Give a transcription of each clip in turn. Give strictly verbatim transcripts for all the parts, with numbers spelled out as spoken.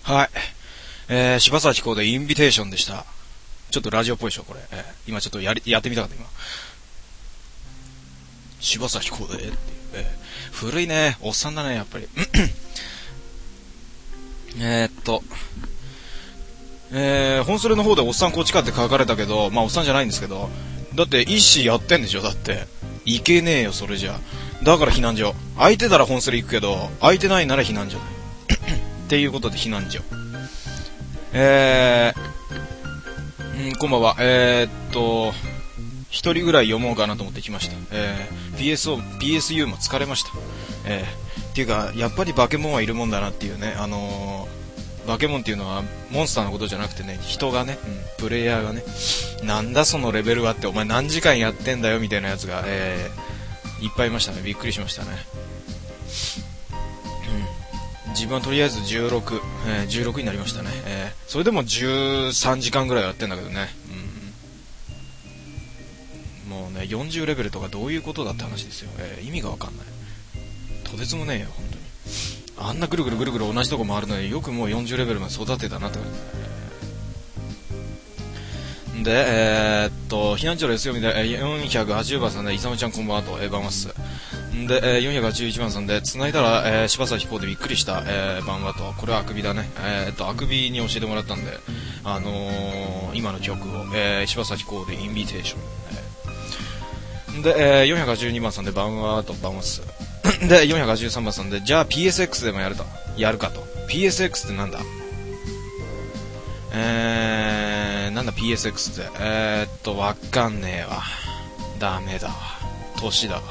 はい。えー、柴咲コウでインビテーションでした。ちょっとラジオっぽいでしょ、これ。えー、今ちょっとやり、やってみたかった、今。柴咲コウでっていう。えー、古いね。おっさんだね、やっぱり。えーっと、えー、本それの方でおっさんこっちかって書かれたけど、まあおっさんじゃないんですけど、だって一子やってんでしょ、だって。いけねえよ、それじゃ。だから避難所。空いてたら本それ行くけど、空いてないなら避難所。っていうことで避難所。えー、んこんばんは。えー、っと、一人ぐらい読もうかなと思ってきました。えー、ピーエスオー、ピーエスユー も疲れました。えー、っていうか、やっぱり化け物はいるもんだなっていうね、あのー、化け物っていうのはモンスターのことじゃなくてね、人がね、うん、プレイヤーがね、なんだそのレベルはって、お前何時間やってんだよみたいなやつが、えー、いっぱいいましたね。びっくりしましたね。うん、自分はとりあえずじゅうろく、えー、じゅうろくになりましたね。えー、それでもじゅうさんじかんぐらいやってんだけどね。うん、もうね、よんじゅうレベルとかどういうことだって話ですよ。えー、意味がわかんない。とてつもねえよ、本当に。あんなぐるぐるぐるぐる同じとこ回るのによくもうよんじゅうレベルまで育てたなって感じで、えー、っと、避難所ですよみたいな、よんひゃくはちじゅうばんさんで、いさむちゃんこんばんはと、えー、バンワッス。で、えー、よんひゃくはちじゅういちばんさんで、繋いだら、えー、柴咲コウでびっくりした、えー、バンワと、これはあくびだね。えー、っと、あくびに教えてもらったんで、あのー、今の曲を、えー、柴咲コウでインビテーション。えー、で、えー、よんひゃくはちじゅうにばんさんで、バンワと、バンワッス。で、よんひゃくはちじゅうさんばんさんで、じゃあ ピーエスエックス でもやると。やるかと。ピーエスエックス ってなんだ？えー、なんだ ピーエスエックス って。えーっと、わかんねえわ。ダメだわ。年だわ。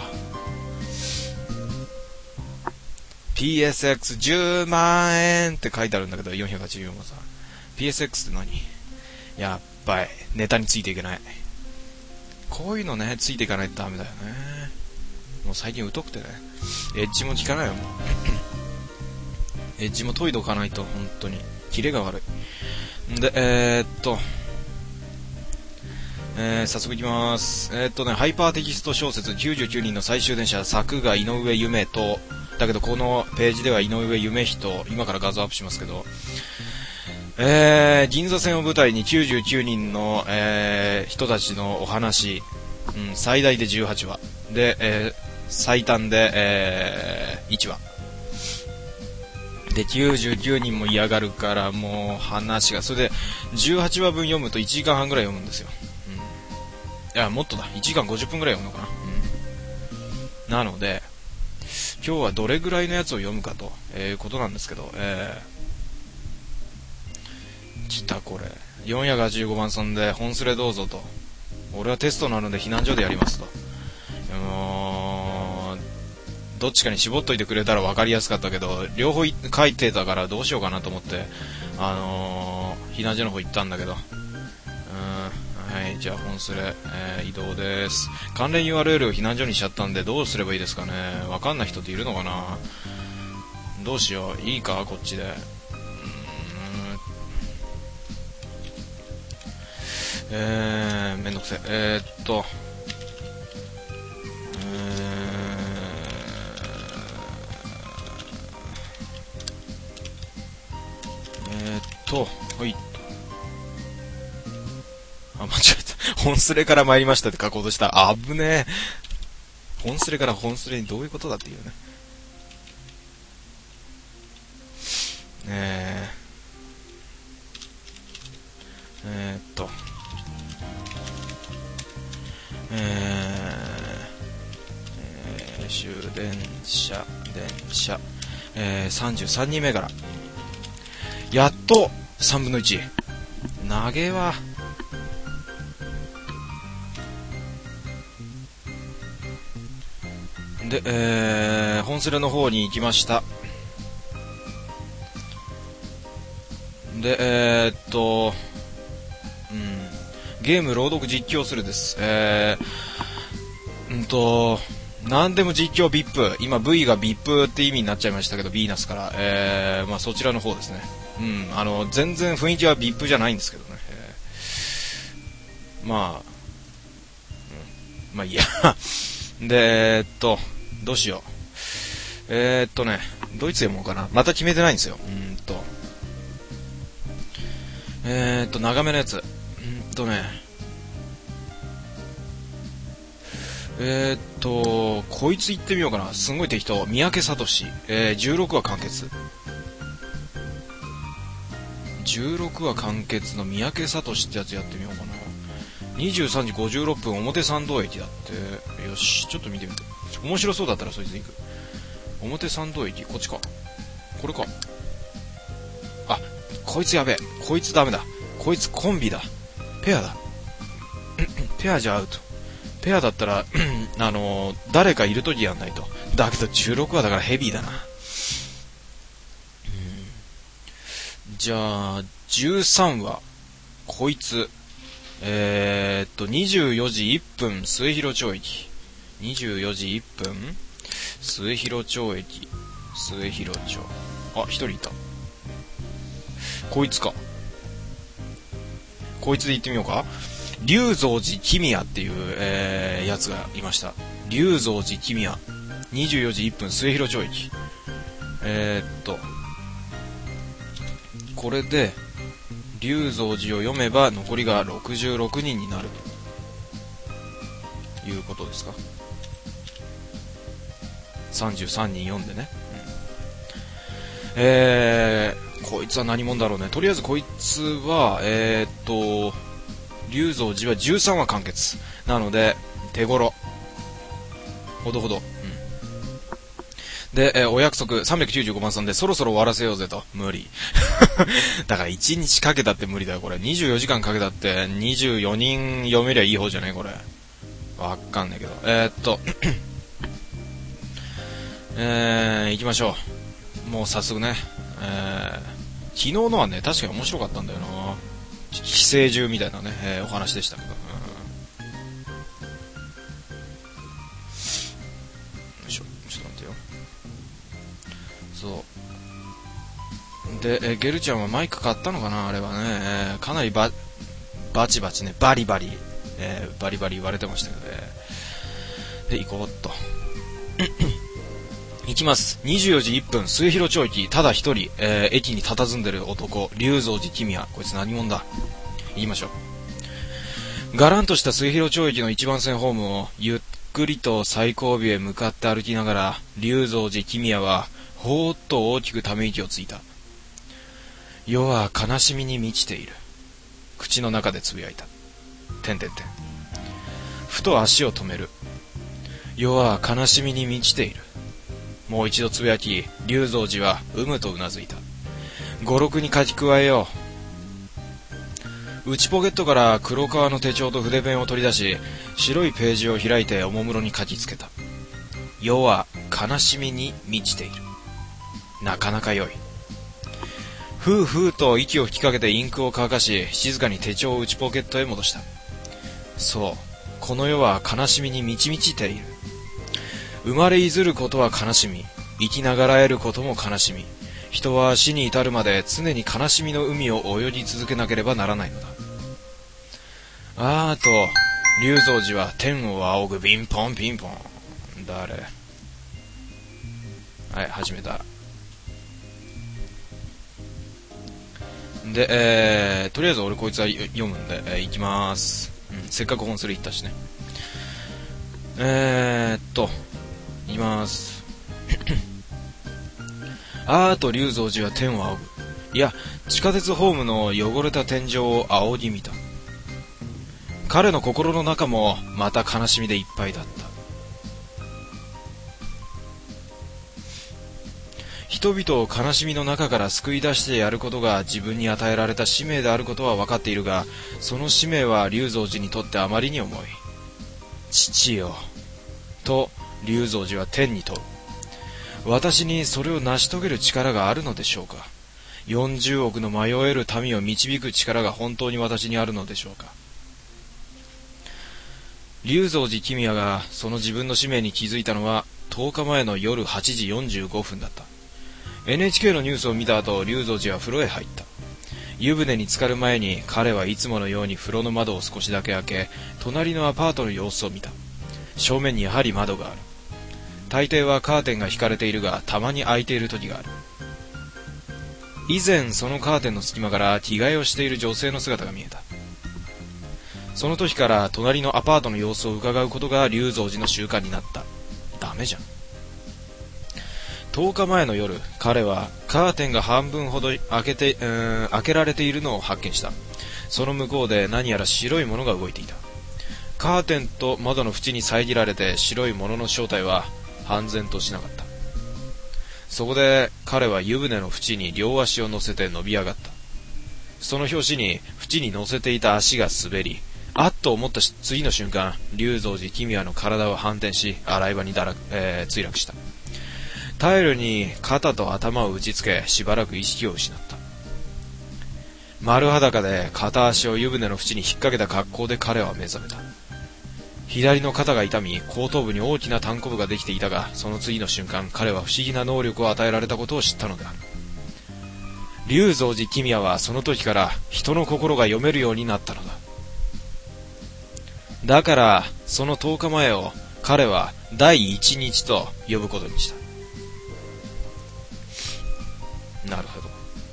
ピーエスエックスじゅうまんえんって書いてあるんだけど、よんひゃくはちじゅうよんばんさん。ピーエスエックス って何？やっばい。ネタについていけない。こういうのね、ついていかないとダメだよね。もう最近疎くてね。エッジも効かないよ、もう。エッジも研いどかないと、本当に。キレが悪い。で、えー、っと、えー、早速いきまーす。えー、っとね、ハイパーテキスト小説きゅうじゅうきゅうにんの最終電車、作が井上夢と、だけどこのページでは井上夢人、今から画像アップしますけど、えー、銀座線を舞台にきゅうじゅうきゅうにんの、えー、人たちのお話、うん、最大でじゅうはちわ。で、えー、最短で、えー、いちわ。で、きゅうじゅうきゅうにんも嫌がるから、もう話が、それで、じゅうはちわぶん読むといちじかんはんぐらい読むんですよ。うん。いや、もっとだ。いちじかんごじゅっぷんぐらい読むのかな。うん。なので、今日はどれぐらいのやつを読むかと、えー、ことなんですけど、えー、来たこれ。よんひゃくはちじゅうごばんさんで、本スレどうぞと。俺はテストなので避難所でやりますと。もう、どっちかに絞っといてくれたら分かりやすかったけど、両方書いてたからどうしようかなと思って、あのー、避難所の方行ったんだけど。うーん、はい、じゃあ本スレ、えー、移動です。関連 ユーアールエル を避難所にしちゃったんで、どうすればいいですかね。分かんない人っているのかな。どうしよう。いいか、こっちで。うーん、えー、めんどくせえ。えー、っと、えーっと、ほい。あ、間違えた。本スレから参りましたって書こうとした。あぶねえ。本スレから本スレにどういうことだっていうね。えー、えー、っと、えー、えー、終電車、電車、えー、さんじゅうさんにん銘柄。やっとさんぶんのいち。投げは、で、えー、本スレの方に行きました。で、えー、っと、うん、ゲーム朗読実況するです。えー、うんと、なんでも実況 ブイアイピー。今 V が ブイアイピー って意味になっちゃいましたけど、ヴィーナスから。えー、まあそちらの方ですね。うん、あの、全然雰囲気は ブイアイピー じゃないんですけどね。えー、まあ、うん、まあいいや。で、えー、っと、どうしよう。えー、っとね、ドイツ読もうかな。また決めてないんですよ。うんと。 えーっと、長めのやつ。んーとね。えーっと、こいつ行ってみようかな。すんごい適当。三宅聡。えー、じゅうろくわ完結。じゅうろくわ完結の三宅聡ってやつやってみようかな。にじゅうさんじごじゅうろっぷん表参道駅だって。よし、ちょっと見てみて。面白そうだったらそいつで行く。表参道駅、こっちか。これか。あ、こいつやべえ。こいつダメだ。こいつコンビだ。ペアだ。ペアじゃアウト。ペアだったら、あのー、誰かいるときやんないと。だけどじゅうろくわだからヘビーだな。じゃあ、じゅうさんわ。こいつ。えー、っと、にじゅうよじいっぷん、末広町駅。にじゅうよじいっぷん、末広町駅。末広町。あ、一人いた。こいつか。こいつで行ってみようか。龍蔵寺キミヤっていう、えー、やつがいました。龍蔵寺キミヤ。にじゅうよじいっぷん、末広町駅。えー、っと、これで、龍蔵寺を読めば残りがろくじゅうろくにんになるということですか。さんじゅうさんにん読んでね、うん、えー、こいつは何者だろうね。とりあえずこいつはえー、っと龍蔵寺はじゅうさんわ完結なので手頃ほどほど、うん、で、えー、お約束さんびゃくきゅうじゅうごばんさんでそろそろ終わらせようぜと。無理だからいちにちかけたって無理だよこれ。にじゅうよじかんかけたってにじゅうよにん読めりゃいい方じゃないこれ。わかんないけどえー、っとえー、行きましょう。もう早速ね、えー、昨日のはね確かに面白かったんだよな。寄生獣みたいなね、えー、お話でしたけど、うん、よいしょ、ちょっと待ってよ。そうで、えー、ゲルちゃんはマイク買ったのかなあれはね、えー、かなりババチバチね、バリバリ、えー、バリバリ言われてましたけどね。で行こうっと行きます。にじゅうよじいっぷん、末広町駅、ただ一人、えー、駅に佇んでる男、龍蔵寺君也。こいつ何者だ。行きましょう。がらんとした末広町駅の一番線ホームを、ゆっくりと最後尾へ向かって歩きながら、龍蔵寺君也は、ほーっと大きくため息をついた。世は悲しみに満ちている。口の中でつぶやいた。てんてんてん。ふと足を止める。世は悲しみに満ちている。もう一度つぶやき、龍蔵寺はうむとうなずいた。語録に書き加えよう。内ポケットから黒革の手帳と筆ペンを取り出し、白いページを開いておもむろに書きつけた。世は悲しみに満ちている。なかなか良い。ふうふうと息を吹きかけてインクを乾かし、静かに手帳を内ポケットへ戻した。そう、この世は悲しみに満ち満ちている。生まれいずることは悲しみ、生きながらえることも悲しみ、人は死に至るまで常に悲しみの海を泳ぎ続けなければならないのだ。あーと、龍蔵寺は天を仰ぐピンポンピンポン。誰？はい、始めた。で、えー、とりあえず俺こいつは読むんで、えー、行きまーす、うん。せっかく本する言ったしね。えーっと、いきます。あーと龍蔵寺は天を仰ぐ。いや、地下鉄ホームの汚れた天井を仰ぎ見た。彼の心の中もまた悲しみでいっぱいだった。人々を悲しみの中から救い出してやることが自分に与えられた使命であることは分かっているが、その使命は龍蔵寺にとってあまりに重い。父よ、と龍蔵寺は天に問う。私にそれを成し遂げる力があるのでしょうか。よんじゅうおくの迷える民を導く力が本当に私にあるのでしょうか。龍蔵寺君也がその自分の使命に気づいたのはとおかまえの夜はちじよんじゅうごふんだった。 エヌエイチケー のニュースを見た後、龍蔵寺は風呂へ入った。湯船に浸かる前に彼はいつものように風呂の窓を少しだけ開け、隣のアパートの様子を見た。正面にやはり窓がある。大抵はカーテンが引かれているが、たまに開いている時がある。 以前そのカーテンの隙間から着替えをしている女性の姿が見えた。その時から隣のアパートの様子を伺うことが龍蔵寺の習慣になった。ダメじゃん。とおかまえの夜、彼はカーテンが半分ほど開けて、うーん、開けられているのを発見した。その向こうで何やら白いものが動いていた。カーテンと窓の縁に遮られて白いものの正体は判然としなかった。そこで彼は湯船の縁に両足を乗せて伸び上がった。その拍子に縁に乗せていた足が滑り、あっと思った次の瞬間、龍蔵寺君はの体を反転し、洗い場にだら、えー、墜落した。タイルに肩と頭を打ちつけ、しばらく意識を失った。丸裸で片足を湯船の縁に引っ掛けた格好で彼は目覚めた。左の肩が痛み、後頭部に大きな炭鉱部ができていたが、その次の瞬間、彼は不思議な能力を与えられたことを知ったのである。龍蔵寺君はその時から人の心が読めるようになったのだ。だから、そのとおかまえを彼は第一日と呼ぶことにした。なるほど。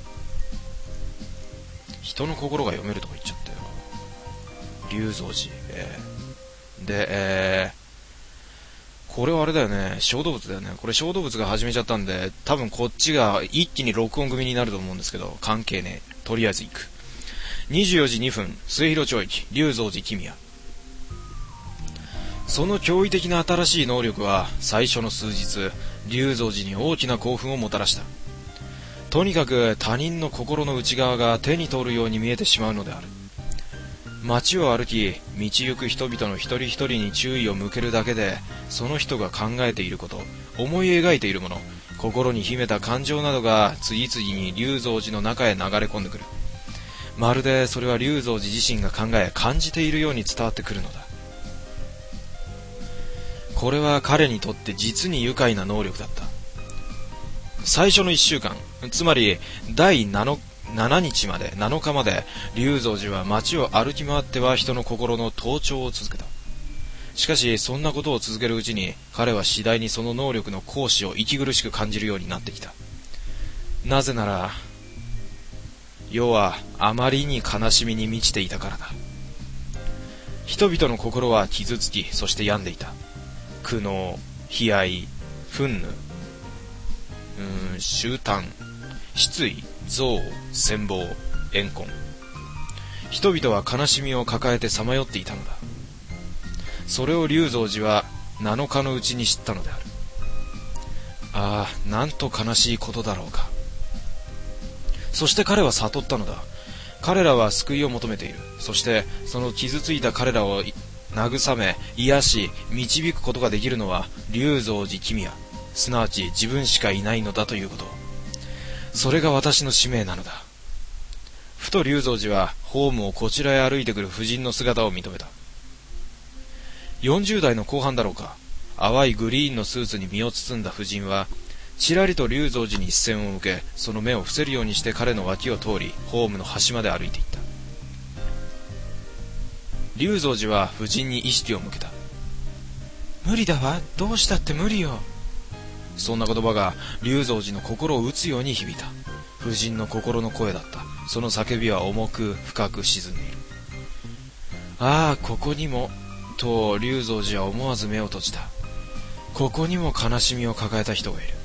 人の心が読めるとか言っちゃったよ。龍蔵寺。えー、で、えー、これはあれだよね。小動物だよね。これ小動物が始めちゃったんで、多分こっちが一気に録音組になると思うんですけど、関係ねえ。とりあえず行く。にじゅうよじにふん、末広町駅、龍蔵寺君也。その驚異的な新しい能力は最初の数日、龍蔵寺に大きな興奮をもたらした。とにかく他人の心の内側が手に取るように見えてしまうのである。街を歩き、道行く人々の一人一人に注意を向けるだけで、その人が考えていること、思い描いているもの、心に秘めた感情などが次々に龍蔵寺の中へ流れ込んでくる。まるでそれは龍蔵寺自身が考え、感じているように伝わってくるのだ。これは彼にとって実に愉快な能力だった。最初のいっしゅうかん、つまり第ななにちまで、なのかまで、龍蔵寺は街を歩き回っては人の心の盗聴を続けた。しかし、そんなことを続けるうちに、彼は次第にその能力の行使を息苦しく感じるようになってきた。なぜなら、世はあまりに悲しみに満ちていたからだ。人々の心は傷つき、そして病んでいた。苦悩、悲哀、憤怒、うーん、愁嘆、失意、憎悪、羨望、怨恨。人々は悲しみを抱えてさまよっていたのだ。それを龍蔵寺はなのかのうちに知ったのである。ああ、なんと悲しいことだろうか。そして彼は悟ったのだ。彼らは救いを求めている。そしてその傷ついた彼らを慰め、癒し、導くことができるのは龍蔵寺君也、すなわち自分しかいないのだということ。それが私の使命なのだ。ふと龍蔵寺はホームをこちらへ歩いてくる婦人の姿を認めた。よんじゅうだいの後半だろうか。淡いグリーンのスーツに身を包んだ婦人はちらりと龍蔵寺に視線を向け、その目を伏せるようにして彼の脇を通り、ホームの端まで歩いていった。龍蔵寺は婦人に意識を向けた。無理だわ、どうしたって無理よ。そんな言葉が龍蔵寺の心を打つように響いた。婦人の心の声だった。その叫びは重く深く沈んでいる。ああ、ここにも、と龍蔵寺は思わず目を閉じた。ここにも悲しみを抱えた人がいる。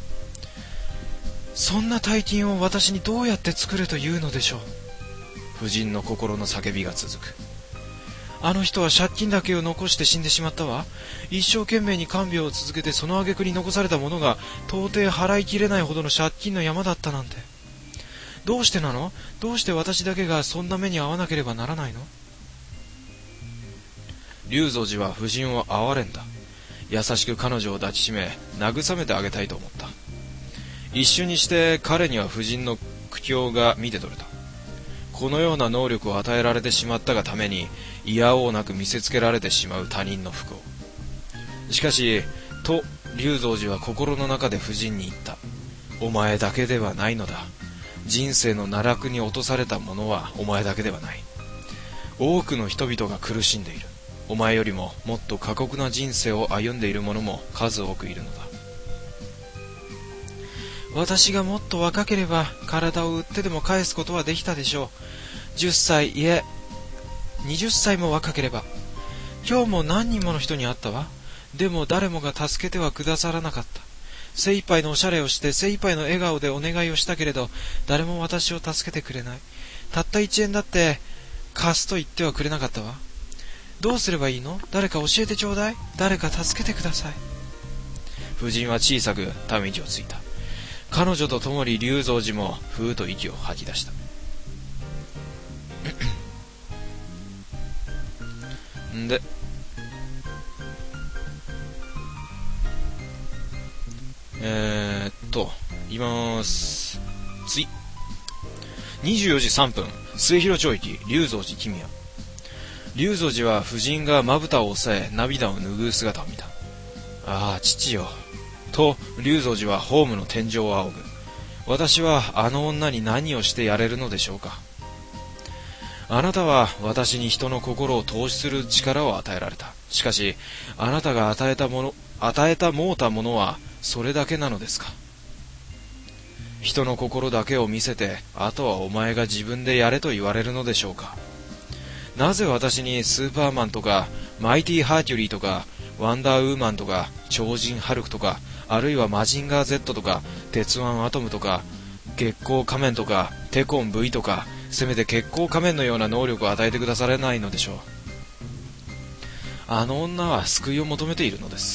そんな大金を私にどうやって作れというのでしょう。婦人の心の叫びが続く。あの人は借金だけを残して死んでしまったわ。一生懸命に看病を続けて、その挙句に残されたものが到底払いきれないほどの借金の山だったなんて。どうしてなの？どうして私だけがそんな目に遭わなければならないの？龍蔵寺は婦人を憐れんだ。優しく彼女を抱きしめ、慰めてあげたいと思った。一瞬にして彼には婦人の苦境が見て取れた。このような能力を与えられてしまったがために、いやおうなく見せつけられてしまう他人の不幸。しかし、と龍蔵寺は心の中で婦人に言った。お前だけではないのだ。人生の奈落に落とされた者はお前だけではない。多くの人々が苦しんでいる。お前よりももっと過酷な人生を歩んでいる者も数多くいるのだ。 私がもっと若ければ体を売ってでも返すことはできたでしょう。じゅっさい、いえにじゅっさいも若ければ。今日も何人もの人に会ったわ。でも誰もが助けてはくださらなかった。精一杯のおしゃれをして精一杯の笑顔でお願いをしたけれど、誰も私を助けてくれない。たった一円だって貸すと言ってはくれなかったわ。どうすればいいの？誰か教えてちょうだい。誰か助けてください。夫人は小さくため息をついた。彼女と共に龍蔵寺もふーっと息を吐き出した。んでえーっと言いまーす。次にじゅうよじさんぷん、末広町駅龍蔵寺君谷。龍蔵寺は夫人がまぶたを押さえ涙を拭う姿を見た。ああ父よと龍蔵寺はホームの天井を仰ぐ。私はあの女に何をしてやれるのでしょうか。あなたは私に人の心を投資する力を与えられた。しかしあなたが与えたもの与えたもうたものはそれだけなのですか。人の心だけを見せて、あとはお前が自分でやれと言われるのでしょうか。なぜ私にスーパーマンとかマイティハーキュリーとかワンダーウーマンとか超人ハルクとか、あるいはマジンガー Z とか鉄腕アトムとか月光仮面とかテコン V とか、せめて月光仮面のような能力を与えてくださらないのでしょう。あの女は救いを求めているのです。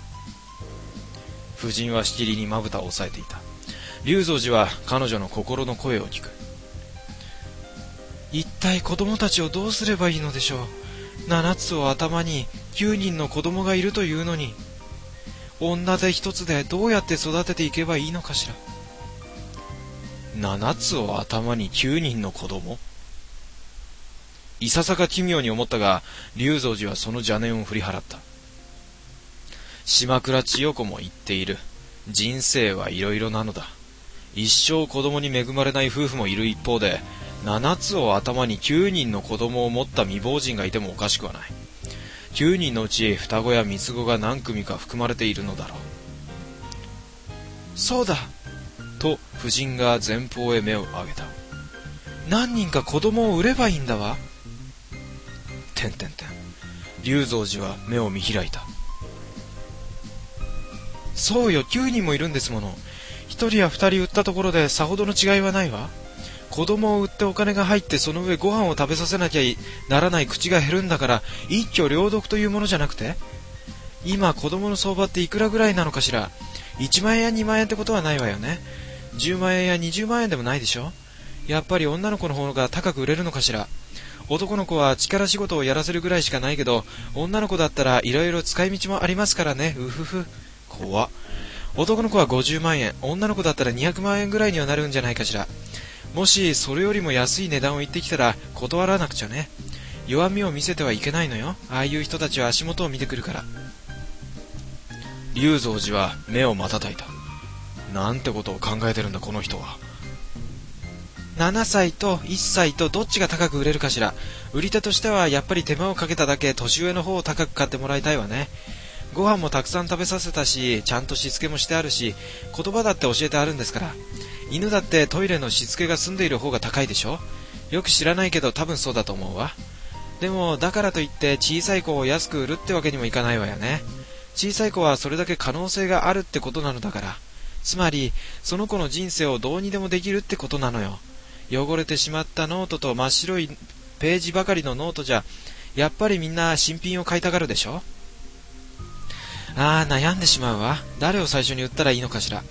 夫人はしきりにまぶたを押さえていた。龍蔵寺は彼女の心の声を聞く。一体子供たちをどうすればいいのでしょう。七つを頭に九人の子供がいるというのに、女手一つでどうやって育てていけばいいのかしら。七つを頭に九人の子供？いささか奇妙に思ったが、龍蔵寺はその邪念を振り払った。島倉千代子も言っている。人生はいろいろなのだ。一生子供に恵まれない夫婦もいる一方で、七つを頭に九人の子供を持った未亡人がいてもおかしくはない。九人のうち双子や三つ子が何組か含まれているのだろう。そうだと夫人が前方へ目を上げた。何人か子供を売ればいいんだわ。てんてんてん。龍蔵寺は目を見開いた。そうよ、九人もいるんですもの。一人や二人売ったところでさほどの違いはないわ。子供を売ってお金が入って、その上ご飯を食べさせなきゃならない口が減るんだから、一挙両得というものじゃなくて、今子供の相場っていくらぐらいなのかしら。一万円や二万円ってことはないわよね。十万円や二十万円でもないでしょ。やっぱり女の子の方が高く売れるのかしら。男の子は力仕事をやらせるぐらいしかないけど、女の子だったらいろいろ使い道もありますからね。うふふ。怖っ。男の子はごじゅうまんえん、女の子だったらにひゃくまんえんぐらいにはなるんじゃないかしら。もしそれよりも安い値段を言ってきたら断らなくちゃね。弱みを見せてはいけないのよ。ああいう人たちは足元を見てくるから。龍蔵寺は目を瞬いた。なんてことを考えてるんだこの人は。ななさいといっさいとどっちが高く売れるかしら。売り手としてはやっぱり手間をかけただけ年上の方を高く買ってもらいたいわね。ご飯もたくさん食べさせたし、ちゃんとしつけもしてあるし、言葉だって教えてあるんですから。犬だってトイレのしつけが済んでいる方が高いでしょ。よく知らないけど多分そうだと思うわ。でもだからといって小さい子を安く売るってわけにもいかないわよね。小さい子はそれだけ可能性があるってことなのだから。つまりその子の人生をどうにでもできるってことなのよ。汚れてしまったノートと真っ白いページばかりのノートじゃ、やっぱりみんな新品を買いたがるでしょ。ああ、悩んでしまうわ。誰を最初に売ったらいいのかしら。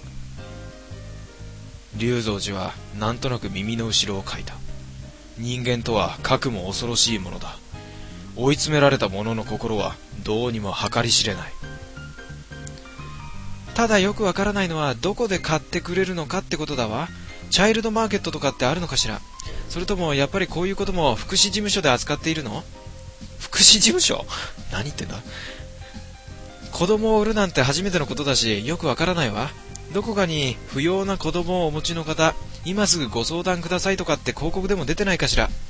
龍蔵寺はなんとなく耳の後ろをかいた。人間とはかくも恐ろしいものだ。追い詰められた者の心はどうにも計り知れない。ただよくわからないのはどこで買ってくれるのかってことだわ。チャイルドマーケットとかってあるのかしら。それともやっぱりこういうことも福祉事務所で扱っているの？福祉事務所？何言ってんだ。子供を売るなんて初めてのことだし、よくわからないわ。どこかに不要な子供をお持ちの方、今すぐご相談くださいとかって広告でも出てないかしら。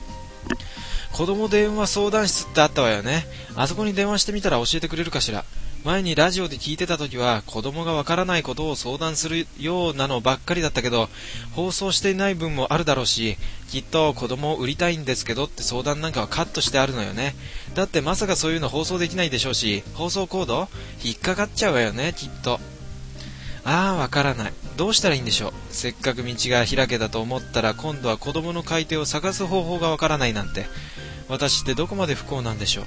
子供電話相談室ってあったわよね。あそこに電話してみたら教えてくれるかしら。 前にラジオで聞いてた時は子供がわからないことを相談するようなのばっかりだったけど、放送していない分もあるだろうし、きっと子供を売りたいんですけどって相談なんかはカットしてあるのよね。だってまさかそういうの放送できないでしょうし、放送コード引っかかっちゃうわよね、きっと。ああ、わからない。どうしたらいいんでしょう。せっかく道が開けたと思ったら今度は子供の買い手を探す方法がわからないなんて。私ってどこまで不幸なんでしょう。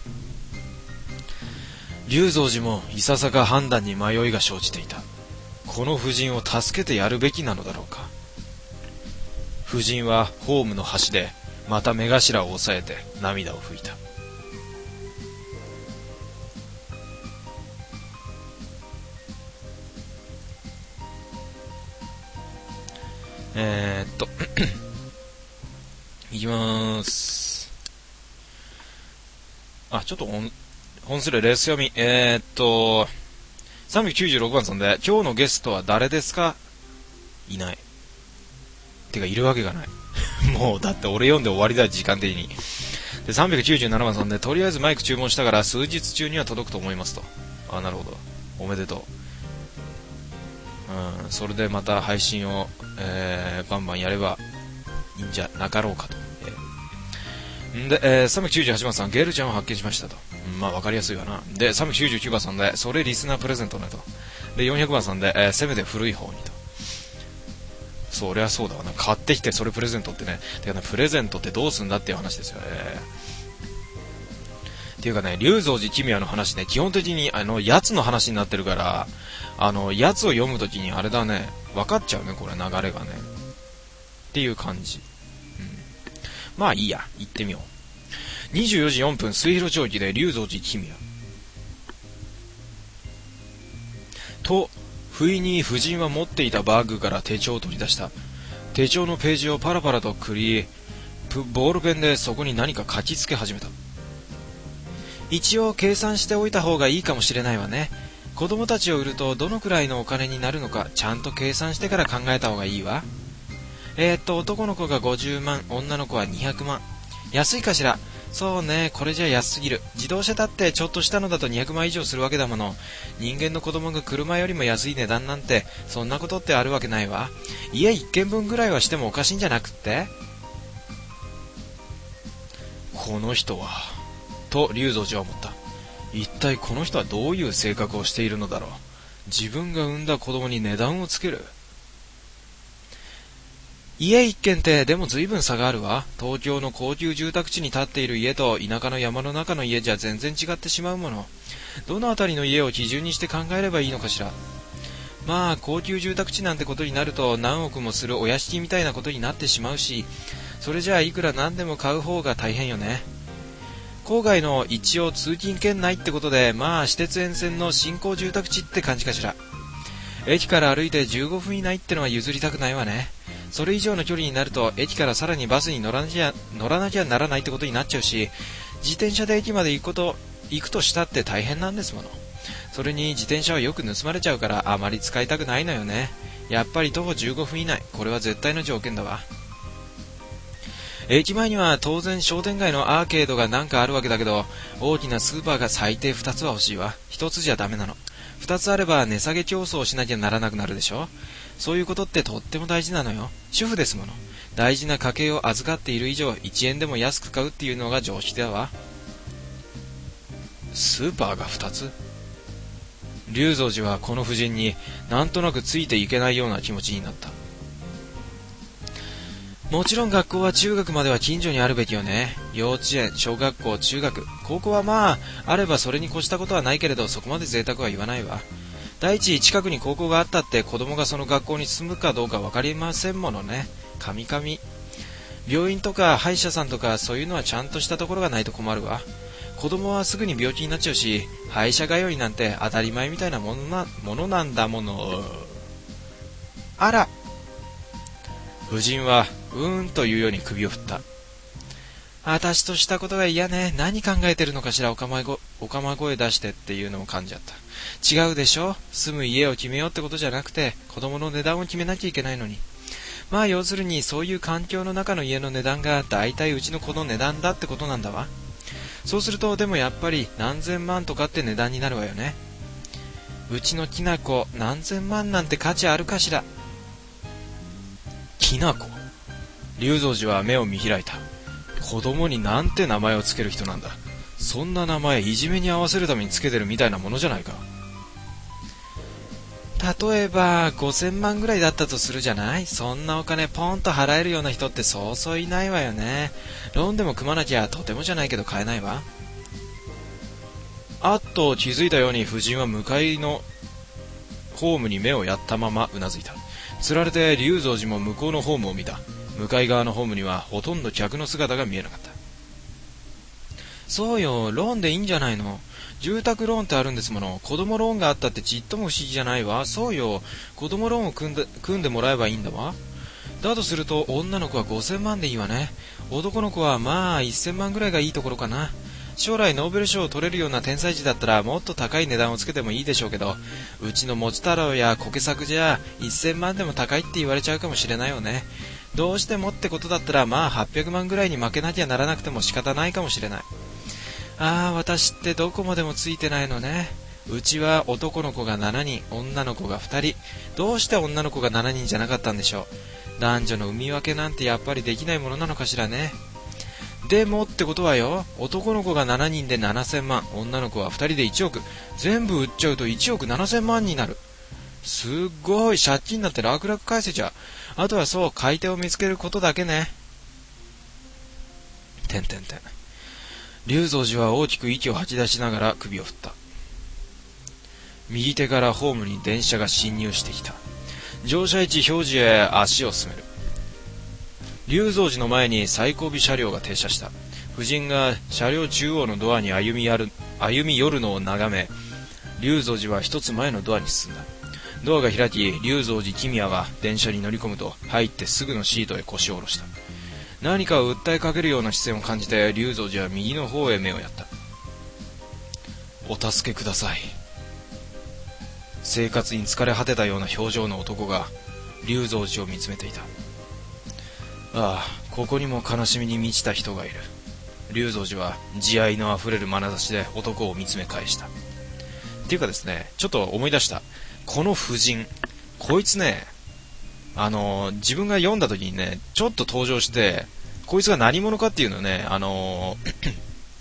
龍蔵寺もいささか判断に迷いが生じていた。この婦人を助けてやるべきなのだろうか。婦人はホームの端でまた目頭を押さえて涙を拭いた。えーっといきまーす。あ、ちょっと音本数でレース読み。えーっとさんびゃくきゅうじゅうろくばんさんで、今日のゲストは誰ですか？いない。てかいるわけがないもうだって俺読んで終わりだよ、時間的に。でさんびゃくきゅうじゅうななばんさんで、とりあえずマイク注文したから数日中には届くと思いますと。あ、なるほど、おめでとう。うん、それでまた配信を、えー、バンバンやればいいんじゃなかろうかと。えー、で、えー、さんびゃくきゅうじゅうはちばんさん、ゲルちゃんを発見しましたと。うん、まあわかりやすいわな。でさんびゃくきゅうじゅうきゅうばんさんで、それリスナープレゼントねと。でよんひゃくばんさんで、えー、せめて古い方にと。そりゃそうだわな、買ってきてそれプレゼントってね。てかね、プレゼントってどうすんだっていう話ですよね。っていうかね、龍蔵寺奇妙の話ね、基本的にあのやつの話になってるから、あのやつを読むときにあれだね、分かっちゃうね、これ流れがねっていう感じ。うん、まあいいや、行ってみよう。にじゅうよじよんぷん、末広町駅で龍蔵寺奇妙と、不意に夫人は持っていたバッグから手帳を取り出した。手帳のページをパラパラと繰り、ボールペンでそこに何か書きつけ始めた。一応計算しておいた方がいいかもしれないわね。子供たちを売るとどのくらいのお金になるのかちゃんと計算してから考えた方がいいわ。えーっと男の子がごじゅうまん、女の子はにひゃくまん。安いかしら。そうね、これじゃ安すぎる。自動車だってちょっとしたのだとにひゃくまん以上するわけだもの。人間の子供が車よりも安い値段なんてそんなことってあるわけないわ。家一軒分ぐらいはしてもおかしいんじゃなくって。この人はと龍蔵寺は思った。一体この人はどういう性格をしているのだろう。自分が産んだ子供に値段をつける。家一軒ってでも随分差があるわ。東京の高級住宅地に建っている家と田舎の山の中の家じゃ全然違ってしまうもの。どのあたりの家を基準にして考えればいいのかしら。まあ高級住宅地なんてことになると何億もするお屋敷みたいなことになってしまうし、それじゃあいくら何でも買う方が大変よね。郊外の一応通勤圏内ってことで、まあ私鉄沿線の新興住宅地って感じかしら。駅から歩いてじゅうごふん以内ってのは譲りたくないわね。それ以上の距離になると駅からさらにバスに乗らなきゃ乗らなきゃならないってことになっちゃうし、自転車で駅まで行くこと行くとしたって大変なんですもの。それに自転車はよく盗まれちゃうからあまり使いたくないのよね。やっぱり徒歩じゅうごふん以内、これは絶対の条件だわ。駅前には当然商店街のアーケードがなんかあるわけだけど、大きなスーパーが最低ふたつは欲しいわ。ひとつじゃダメなの。ふたつあれば値下げ競争をしなきゃならなくなるでしょ。そういうことってとっても大事なのよ。主婦ですもの。大事な家計を預かっている以上、いちえんでも安く買うっていうのが常識だわ。スーパーがふたつ？龍蔵寺はこの婦人になんとなくついていけないような気持ちになった。もちろん学校は中学までは近所にあるべきよね。幼稚園、小学校、中学、高校はまああればそれに越したことはないけれど、そこまで贅沢は言わないわ。第一、近くに高校があったって子供がその学校に進むかどうか分かりませんものね。神々。病院とか歯医者さんとかそういうのはちゃんとしたところがないと困るわ。子供はすぐに病気になっちゃうし、歯医者通いなんて当たり前みたいなものな、ものなんだもの。あら。夫人はうーんというように首を振った。私としたことが嫌ね。何考えてるのかしら。おかまご、おかま声出してっていうのを感じちゃった。違うでしょ。住む家を決めようってことじゃなくて、子供の値段を決めなきゃいけないのに。まあ要するにそういう環境の中の家の値段がだいたいうちの子の値段だってことなんだわ。 そうするとでもやっぱり何千万とかって値段になるわよね。うちのきなこ何千万なんて価値あるかしら。きなこ。龍蔵寺は目を見開いた。子供になんて名前をつける人なんだ。そんな名前いじめに合わせるためにつけてるみたいなものじゃないか。例えばごせんまんぐらいだったとするじゃない。そんなお金ポンと払えるような人ってそうそういないわよね。ローンでも組まなきゃとてもじゃないけど買えないわ。あっと気づいたように夫人は向かいのホームに目をやったままうなずいた。つられて龍蔵寺も向こうのホームを見た。向かい側のホームにはほとんど客の姿が見えなかった。そうよ、ローンでいいんじゃないの。住宅ローンってあるんですもの。子供ローンがあったってちっとも不思議じゃないわ。そうよ、子供ローンを組んで、組んでもらえばいいんだわ。だとすると女の子はごせんまんでいいわね。男の子はまあせんまんぐらいがいいところかな。将来ノーベル賞を取れるような天才児だったらもっと高い値段をつけてもいいでしょうけど、うちの持ち太郎やコケ作じゃせんまんでも高いって言われちゃうかもしれないよね。どうしてもってことだったらまあはっぴゃくまんぐらいに負けなきゃならなくても仕方ないかもしれない。ああ、私ってどこまでもついてないのね。うちは男の子がしちにん、女の子がふたり。どうして女の子がしちにんじゃなかったんでしょう。男女の産み分けなんてやっぱりできないものなのかしらね。でもってことはよ、男の子がしちにんでななせんまん、女の子はふたりでいちおく。全部売っちゃうといちおくななせんまんになる。すっごい、借金なんて楽々返せちゃう。あとはそう買い手を見つけることだけね。てんてんてん。龍蔵寺は大きく息を吐き出しながら首を振った。右手からホームに電車が進入してきた。乗車位置表示へ足を進める。龍蔵寺の前に最後尾車両が停車した。夫人が車両中央のドアに歩みやる、歩み寄るのを眺め、龍蔵寺は一つ前のドアに進んだ。ドアが開き、龍蔵寺公也は電車に乗り込むと、入ってすぐのシートへ腰を下ろした。何かを訴えかけるような視線を感じて、龍蔵寺は右の方へ目をやった。お助けください。生活に疲れ果てたような表情の男が龍蔵寺を見つめていた。ああ、ここにも悲しみに満ちた人がいる。龍蔵寺は慈愛のあふれる眼差しで男を見つめ返した。っていうかですね、ちょっと思い出した。この夫人、こいつね、あのー、自分が読んだ時にね、ちょっと登場して、こいつが何者かっていうのをね、あのー、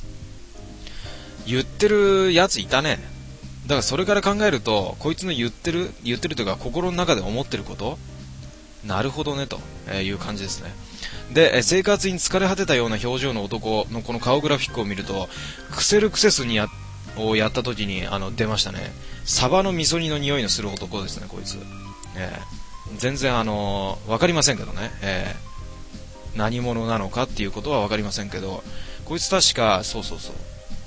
言ってるやついたね。だからそれから考えると、こいつの言ってる、言ってるというか心の中で思ってること、なるほどねという感じですね。で、生活に疲れ果てたような表情の男のこの顔グラフィックを見ると、クセルクセスにやをやった時にあの出ましたね。サバの味噌煮の匂いのする男ですね、こいつ。えー、全然あのー、わかりませんけどね、えー、何者なのかっていうことはわかりませんけど、こいつ確かそうそうそう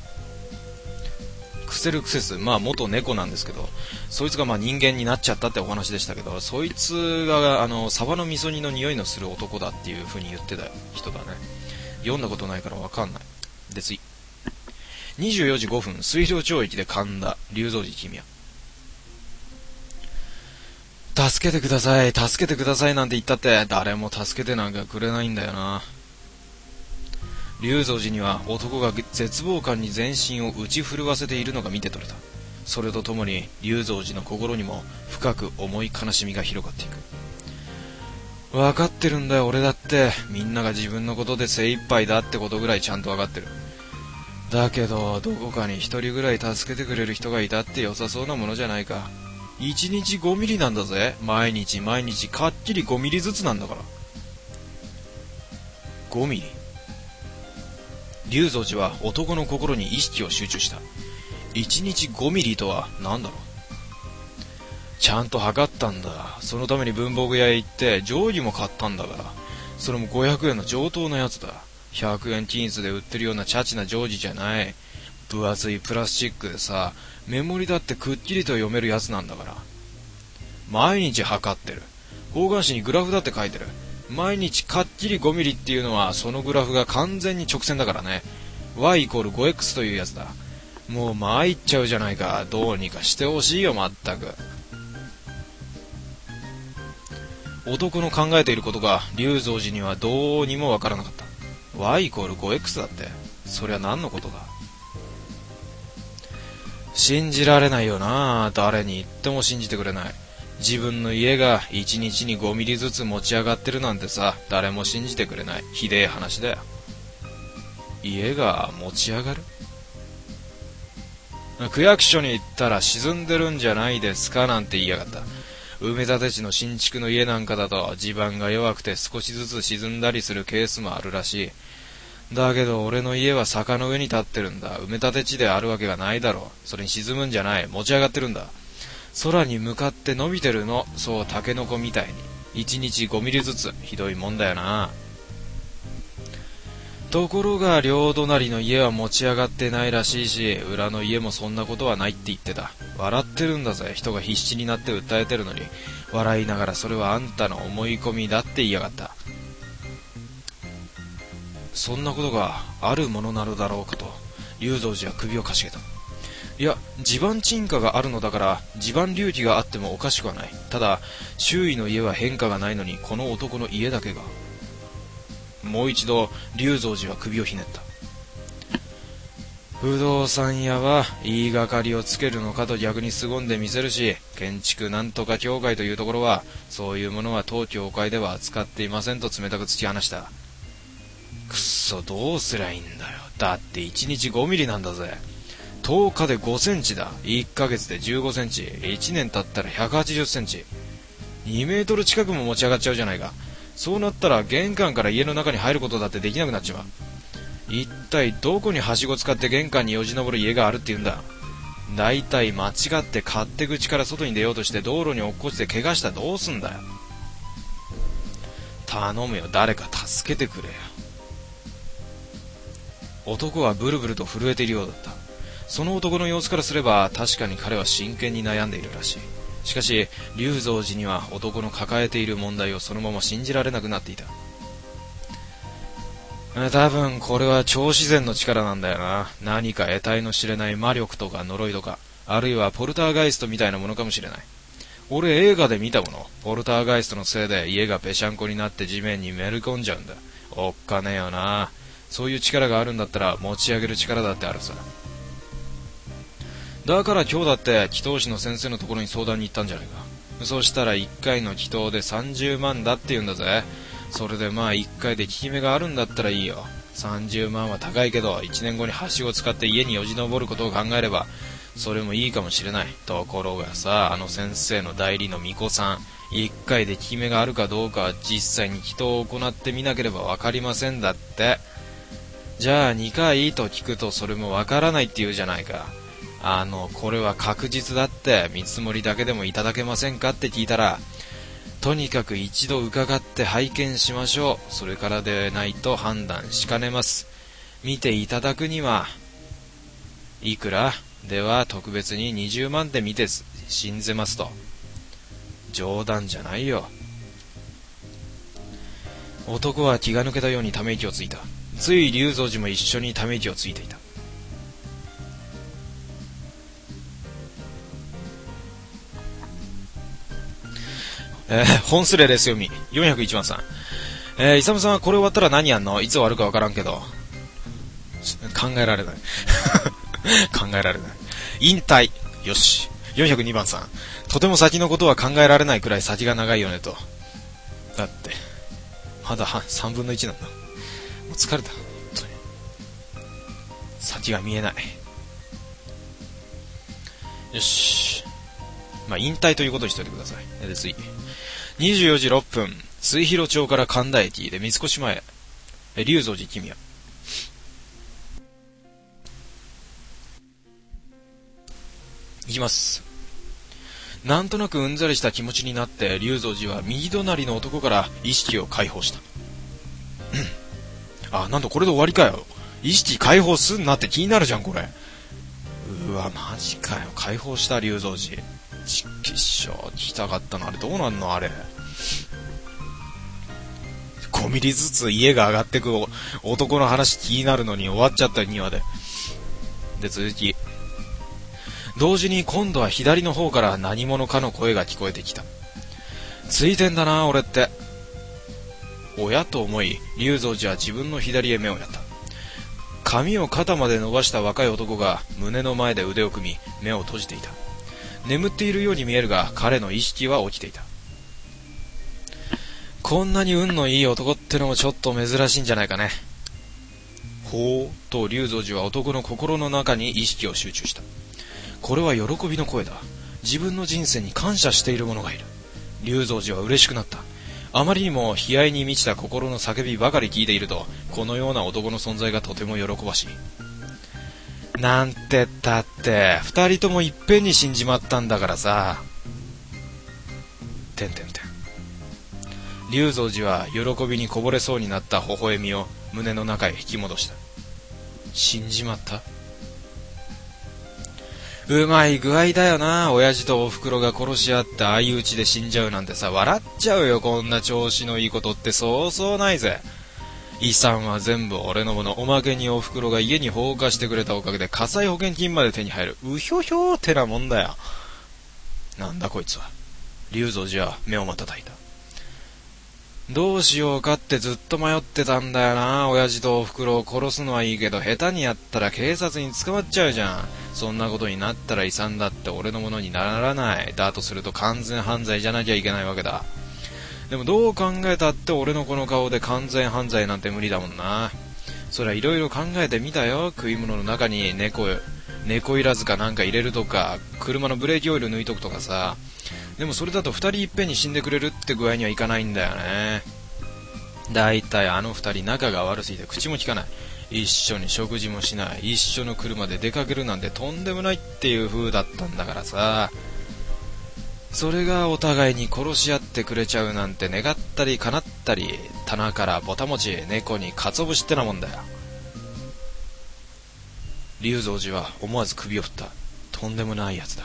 クセルクセス、まあ元猫なんですけど、そいつがまあ人間になっちゃったってお話でしたけど、そいつがあのサバの味噌煮の匂いのする男だっていう風に言ってた人だね。読んだことないからわかんない。で次。にじゅうよじごふん、水上町駅で神田、龍蔵寺公也。助けてください、助けてくださいなんて言ったって、誰も助けてなんかくれないんだよな。龍蔵寺には男が絶望感に全身を打ち震わせているのが見て取れた。それとともに龍蔵寺の心にも深く重い悲しみが広がっていく。分かってるんだよ、俺だって。みんなが自分のことで精一杯だってことぐらいちゃんと分かってる。だけどどこかに一人ぐらい助けてくれる人がいたって良さそうなものじゃないか。いちにちごミリなんだぜ。毎日毎日かっきりごミリずつなんだから。ごミリ。龍蔵寺は男の心に意識を集中した。いちにちごミリとは何だろう。ちゃんと測ったんだ。そのために文房具屋へ行って定規も買ったんだから。それもごひゃくえんの上等なやつだ。ひゃくえん均一で売ってるようなチャチな定規じゃない。分厚いプラスチックでさ、メモリだってくっきりと読めるやつなんだから。毎日測ってる。方眼紙にグラフだって書いてる。毎日かっきりごミリっていうのは、そのグラフが完全に直線だからね。y イコール ごエックス というやつだ。もう参っちゃうじゃないか。どうにかしてほしいよ、まったく。男の考えていることが龍蔵寺にはどうにもわからなかった。y イコール ごエックス だって。 そりゃ何のことだ。信じられないよな。誰に言っても信じてくれない。自分の家が一日にごミリずつ持ち上がってるなんてさ、誰も信じてくれない。ひでえ話だよ。家が持ち上がる？区役所に行ったら沈んでるんじゃないですかなんて言いやがった。埋め立て地の新築の家なんかだと地盤が弱くて少しずつ沈んだりするケースもあるらしい。だけど俺の家は坂の上に立ってるんだ。埋め立て地であるわけがないだろう。それに沈むんじゃない。持ち上がってるんだ。空に向かって伸びてるの。そう、タケノコみたいに。いちにちごミリずつ。ひどいもんだよな。ところが両隣の家は持ち上がってないらしいし、裏の家もそんなことはないって言ってた。笑ってるんだぜ。人が必死になって訴えてるのに、笑いながらそれはあんたの思い込みだって言いやがった。そんなことがあるものなのだろうかと、龍蔵寺は首をかしげた。いや、地盤沈下があるのだから地盤隆起があってもおかしくはない。ただ周囲の家は変化がないのに、この男の家だけが。もう一度龍蔵寺は首をひねった。不動産屋は言いがかりをつけるのかと逆に凄んでみせるし、建築なんとか協会というところはそういうものは当協会では扱っていませんと冷たく突き放した。くっそ、どうすりゃいいんだよ。だっていちにちごミリなんだぜ。とおかでごセンチだ。いっかげつでじゅうごセンチ。いちねん経ったらひゃくはちじゅっセンチ。にメートル近くも持ち上がっちゃうじゃないか。そうなったら玄関から家の中に入ることだってできなくなっちまう。一体どこにはしご使って玄関によじ登る家があるって言うんだ。だいたい間違って勝手口から外に出ようとして道路に落っこちて怪我したらどうすんだよ。頼むよ、誰か助けてくれよ。男はブルブルと震えているようだった。その男の様子からすれば確かに彼は真剣に悩んでいるらしい。しかし龍蔵寺には男の抱えている問題をそのまま信じられなくなっていた。多分これは超自然の力なんだよな。何か得体の知れない魔力とか呪いとか、あるいはポルターガイストみたいなものかもしれない。俺映画で見たもの。ポルターガイストのせいで家がぺしゃんこになって地面にめり込んじゃうんだ。おっかねえよな。そういう力があるんだったら持ち上げる力だってあるさ。だから今日だって祈祷師の先生のところに相談に行ったんじゃないか。そうしたらいっかいの祈祷でさんじゅうまんだって言うんだぜ。それでまあいっかいで効き目があるんだったらいいよ。さんじゅうまんは高いけどいちねんごにはしごを使って家によじ登ることを考えればそれもいいかもしれない。ところがさ、あの先生の代理の巫女さん、いっかいで効き目があるかどうかは実際に祈祷を行ってみなければわかりませんだって。じゃあにかいと聞くとそれもわからないって言うじゃないか。あのこれは確実だって見積もりだけでもいただけませんかって聞いたら、とにかく一度伺って拝見しましょう。それからでないと判断しかねます。見ていただくにはいくらでは特別ににじゅうまんで見て信ぜますと。冗談じゃないよ。男は気が抜けたようにため息をついた。つい龍蔵寺も一緒にため息をついていた。えー、本スレですよみよんひゃくいちばんさん、えー、イサムさんはこれ終わったら何やんの？いつ終わるかわからんけど考えられない考えられない。引退。よし。よんひゃくにばんさん、とても先のことは考えられないくらい先が長いよねと。だってまださんぶんのいちなんだ。もう疲れた。本当に先が見えない。よし、まあ引退ということにしておいてください。で次にじゅうよじろっぷん、末広町から神田駅で三越前、龍蔵寺君は行きます。なんとなくうんざりした気持ちになって龍蔵寺は右隣の男から意識を解放したあ、なんとこれで終わりかよ。意識解放すんなって気になるじゃんこれ。うわマジかよ。解放した龍蔵寺。ちっきしょ聞きたかったの。あれどうなんのあれ。ごミリずつ家が上がってく男の話気になるのに終わっちゃったにわで。で続き、同時に今度は左の方から何者かの声が聞こえてきた。ついてんだな俺って。親と思い龍蔵寺は自分の左へ目をやった。 髪を肩まで伸ばした若い男が胸の前で腕を組み目を閉じていた。眠っているように見えるが彼の意識は起きていた。こんなに運のいい男ってのもちょっと珍しいんじゃないかね。ほうと龍蔵寺は男の心の中に意識を集中した。これは喜びの声だ。自分の人生に感謝している者がいる。龍蔵寺は嬉しくなった。あまりにも悲哀に満ちた心の叫びばかり聞いていると、このような男の存在がとても喜ばしい。なんてったって二人ともいっぺんに死んじまったんだからさ。てんてんてん。龍蔵寺は喜びにこぼれそうになった微笑みを胸の中へ引き戻した。死んじまった。うまい具合だよな。親父とお袋が殺し合って相打ちで死んじゃうなんてさ、笑っちゃうよ。こんな調子のいいことってそうそうないぜ。遺産は全部俺のもの。おまけにお袋が家に放火してくれたおかげで火災保険金まで手に入る。うひょひょーってなもんだよ。なんだこいつは。龍蔵寺は目を瞬いた。どうしようかってずっと迷ってたんだよな。親父とお袋を殺すのはいいけど、下手にやったら警察に捕まっちゃうじゃん。そんなことになったら遺産だって俺のものにならない。だとすると完全犯罪じゃなきゃいけないわけだ。でもどう考えたって俺のこの顔で完全犯罪なんて無理だもんな。そりゃいろいろ考えてみたよ。食い物の中に猫、猫いらずかなんか入れるとか、車のブレーキオイル抜いとくとかさ。でもそれだと二人いっぺんに死んでくれるって具合にはいかないんだよね。だいたいあの二人仲が悪すぎて口も聞かない。一緒に食事もしない。一緒の車で出かけるなんてとんでもないっていう風だったんだからさ。それがお互いに殺し合ってくれちゃうなんて願ったり叶ったり。棚からぼたもち、猫に鰹節ってなもんだよ。龍蔵寺は思わず首を振った。とんでもないやつだ。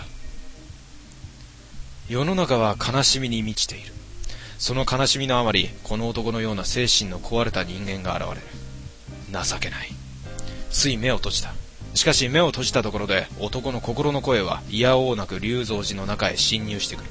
世の中は悲しみに満ちている。その悲しみのあまり、この男のような精神の壊れた人間が現れる。情けない。つい目を閉じた。しかし目を閉じたところで、男の心の声はいやおうなく龍蔵寺の中へ侵入してくる。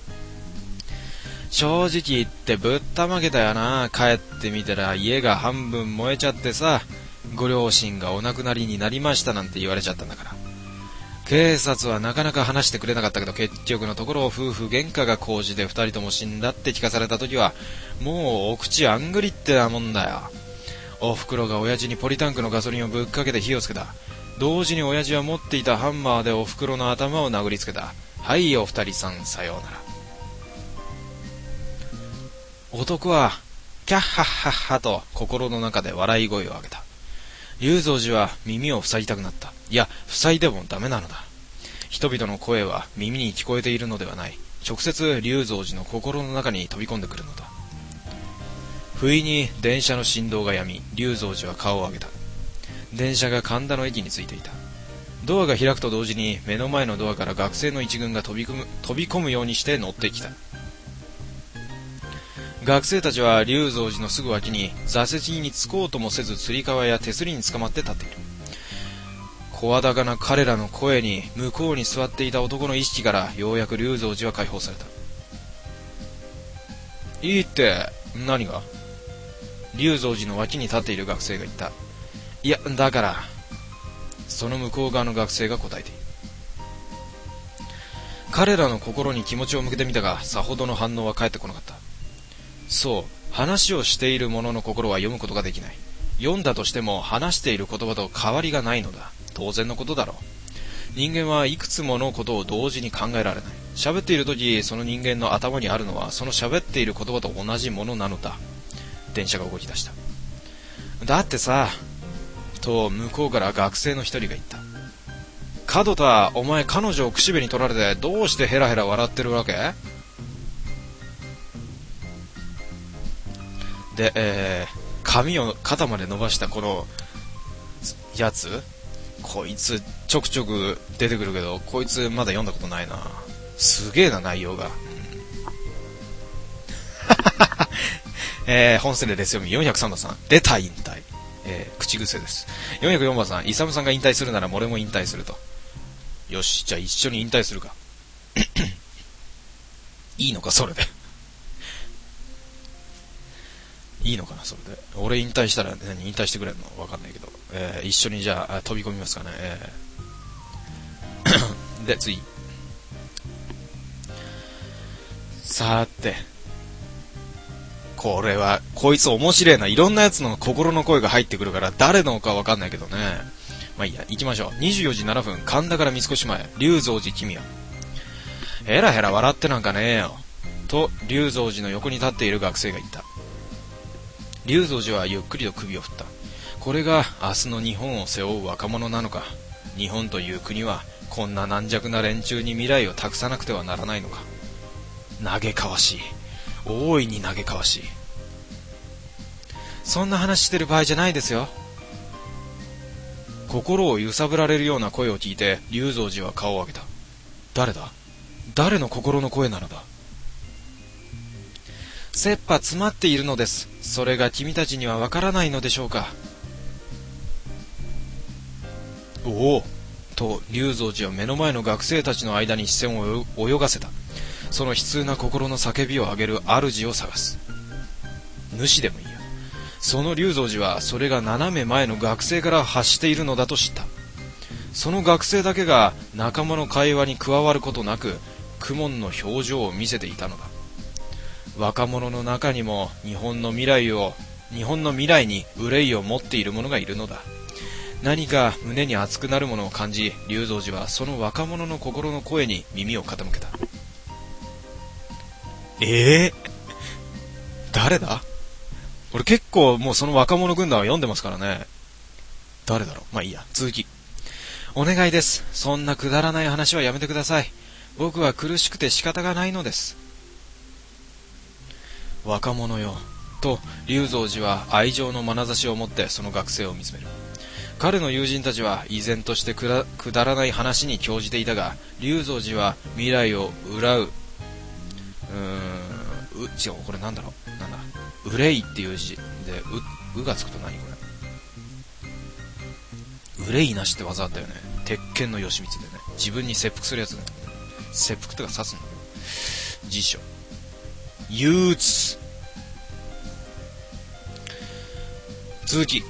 正直言ってぶったまげたよな。帰ってみたら家が半分燃えちゃってさ、ご両親がお亡くなりになりましたなんて言われちゃったんだから。警察はなかなか話してくれなかったけど、結局のところ夫婦喧嘩が高じで二人とも死んだって聞かされた時は、もうお口あんぐりってなもんだよ。お袋が親父にポリタンクのガソリンをぶっかけて火をつけた。同時に親父は持っていたハンマーでお袋の頭を殴りつけた。はいお二人さんさようなら。男はキャッハッハッハと心の中で笑い声を上げた。龍蔵寺は耳を塞ぎたくなった。いや、塞いでもダメなのだ。人々の声は耳に聞こえているのではない。直接龍蔵寺の心の中に飛び込んでくるのだ。不意に電車の振動がやみ、龍蔵寺は顔を上げた。電車が神田の駅に着いていた。ドアが開くと同時に目の前のドアから学生の一軍が飛び込む、飛び込むようにして乗ってきた。学生たちは龍蔵寺のすぐ脇に座席につこうともせずつり革や手すりにつかまって立っている。声高な彼らの声に向こうに座っていた男の意識からようやく龍蔵寺は解放された。いいって何が？龍蔵寺の脇に立っている学生が言った。いや、だから。その向こう側の学生が答えている。彼らの心に気持ちを向けてみたが、さほどの反応は返ってこなかった。そう、話をしている者の心は読むことができない。読んだとしても話している言葉と変わりがないのだ。当然のことだろう。人間はいくつものことを同時に考えられない。喋っているとき、その人間の頭にあるのは、その喋っている言葉と同じものなのだ。電車が動き出した。だってさ、と向こうから学生の一人が言った。門田、お前彼女を口紅取られてどうしてヘラヘラ笑ってるわけ？で、えー、髪を肩まで伸ばしたこのやつ、こいつちょくちょく出てくるけど、こいつまだ読んだことないな。すげえな内容が。うん、えー、本戦でです読みよんひゃくさんばんさん、出た引退。えー、口癖です。よんひゃくよんばんさん、イサムさんが引退するなら俺も引退すると。よし、じゃあ一緒に引退するか。いいのかそれで。 いいのかな、それで。俺引退したら何引退してくれるのわかんないけど、えー、一緒にじゃあ飛び込みますかね。えー、で次。さーて、これはこいつ面白いな。いろんなやつの心の声が入ってくるから誰のかわかんないけどね。まあいいや、行きましょう。にじゅうよじななふん、神田から三越前、龍蔵寺君は。ヘラヘラ笑ってなんかねえよ。と、龍蔵寺の横に立っている学生が言った。龍蔵寺はゆっくりと首を振った。これが明日の日本を背負う若者なのか。日本という国はこんな軟弱な連中に未来を託さなくてはならないのか。嘆かわしい。大いに嘆かわしい。そんな話してる場合じゃないですよ。心を揺さぶられるような声を聞いて龍蔵寺は顔を上げた。誰だ？誰の心の声なのだ？切羽詰まっているのです。それが君たちにはわからないのでしょうか。おお、と龍蔵寺は目の前の学生たちの間に視線を泳がせた。その悲痛な心の叫びを上げる主を探す。主でもいいや。その龍蔵寺はそれが斜め前の学生から発しているのだと知った。その学生だけが仲間の会話に加わることなく苦悶の表情を見せていたのだ。若者の中にも日本の未来を日本の未来に憂いを持っている者がいるのだ。何か胸に熱くなるものを感じ、龍蔵寺はその若者の心の声に耳を傾けた。ええー、誰だ？俺結構もうその若者軍団は読んでますからね。誰だろう。まあいいや、続き。お願いです。そんなくだらない話はやめてください。僕は苦しくて仕方がないのです。若者よ、と龍蔵寺は愛情の眼差しを持ってその学生を見つめる。彼の友人たちは依然としてく だ, くだらない話に興じていたが、龍蔵寺は未来を憂う、うーん、う、違う、これなんだろう、なんだ、憂いっていう字で、う、うがつくと何これ。憂いなしって技あったよね。鉄拳の義満でね、自分に切腹するやつね。切腹とか刺すんだけど。辞書。憂鬱。続き。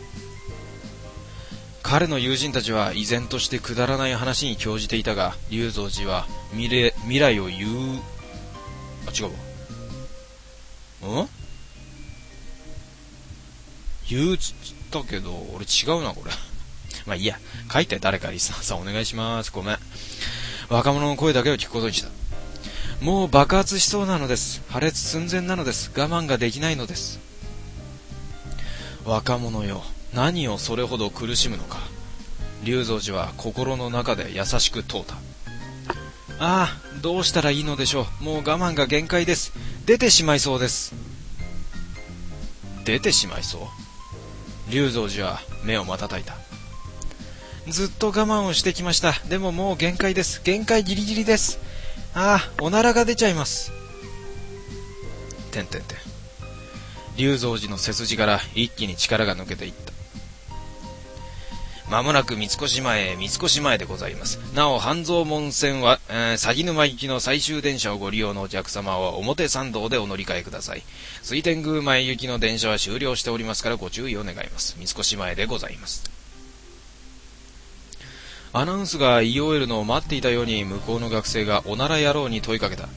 彼の友人たちは依然としてくだらない話に興じていたが、龍蔵寺は未来、未来を言う、あ、違うわ。ん？言うっつったけど、俺違うな、これ。まあいいや、書いて誰かリスナーさんお願いします。ごめん。若者の声だけを聞くことにした。もう爆発しそうなのです。破裂寸前なのです。我慢ができないのです。若者よ、何をそれほど苦しむのか。龍蔵寺は心の中で優しく問うた。ああ、どうしたらいいのでしょう。もう我慢が限界です。出てしまいそうです。出てしまいそう？龍蔵寺は目を瞬いた。ずっと我慢をしてきました。でももう限界です。限界ギリギリです。ああ、おならが出ちゃいます。てんてんてん。龍蔵寺の背筋から一気に力が抜けていった。まもなく三越前へ、三越前でございます。なお、半蔵門線は、えー、鷺沼行きの最終電車をご利用のお客様は表参道でお乗り換えください。水天宮前行きの電車は終了しておりますからご注意を願います。三越前でございます。アナウンスが言い終えるのを待っていたように、向こうの学生がおなら野郎に問いかけた。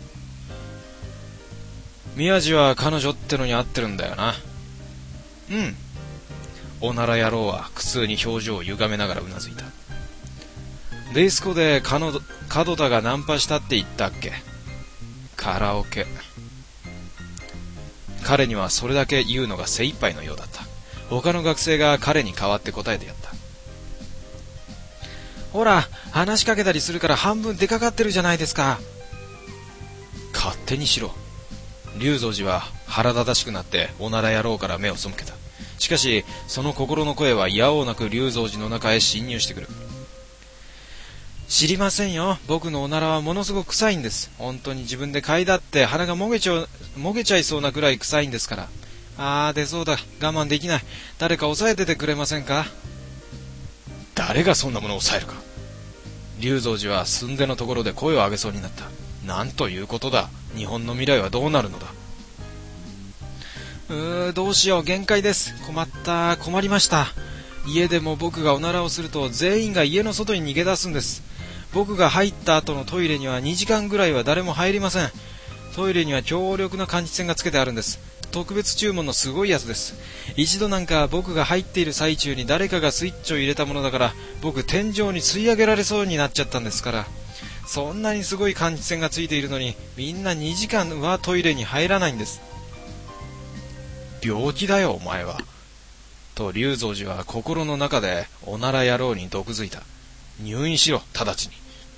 宮地は彼女ってのに合ってるんだよな。うん。おなら野郎は苦痛に表情を歪めながらうなずいた。ディスコで門田がナンパしたって言ったっけ。カラオケ。彼にはそれだけ言うのが精一杯のようだった。他の学生が彼に代わって答えてやった。ほら、話しかけたりするから半分出かかってるじゃないですか。勝手にしろ。龍蔵寺は腹立たしくなっておなら野郎から目を背けた。しかしその心の声はやおうなく龍蔵寺の中へ侵入してくる。知りませんよ。僕のおならはものすごく臭いんです。本当に自分で嗅いだって鼻がもげちゃう、もげちゃいそうなくらい臭いんですから。あー、出そうだ。我慢できない。誰か抑えててくれませんか。誰がそんなものを抑えるか。龍蔵寺は寸出のところで声を上げそうになった。なんということだ。日本の未来はどうなるのだ。 うーどうしよう、限界です。困った、困りました。家でも僕がおならをすると全員が家の外に逃げ出すんです。僕が入った後のトイレにはにじかんぐらいは誰も入りません。トイレには強力な換気扇がつけてあるんです。特別注文のすごいやつです。一度なんか僕が入っている最中に誰かがスイッチを入れたものだから、僕天井に吸い上げられそうになっちゃったんですから。そんなにすごい換気扇がついているのに、みんなにじかんはトイレに入らないんです。病気だよお前は。と龍蔵寺は心の中でおなら野郎に毒づいた。入院しろ、直ちに。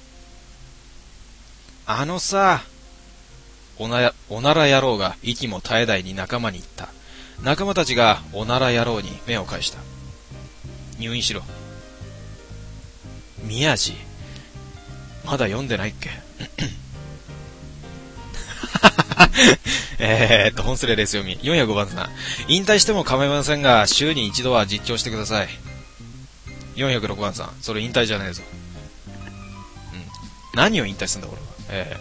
あのさ、おな、おなら野郎が息も絶え絶えに仲間に言った。仲間たちがおなら野郎に目を返した。入院しろ。宮地、まだ読んでないっけえーっと、本スレレース読み。よんひゃくごばんさん。引退しても構いませんが、週に一度は実況してください。よんひゃくろくばんさん。それ引退じゃねえぞ。うん。何を引退すんだ、俺は。え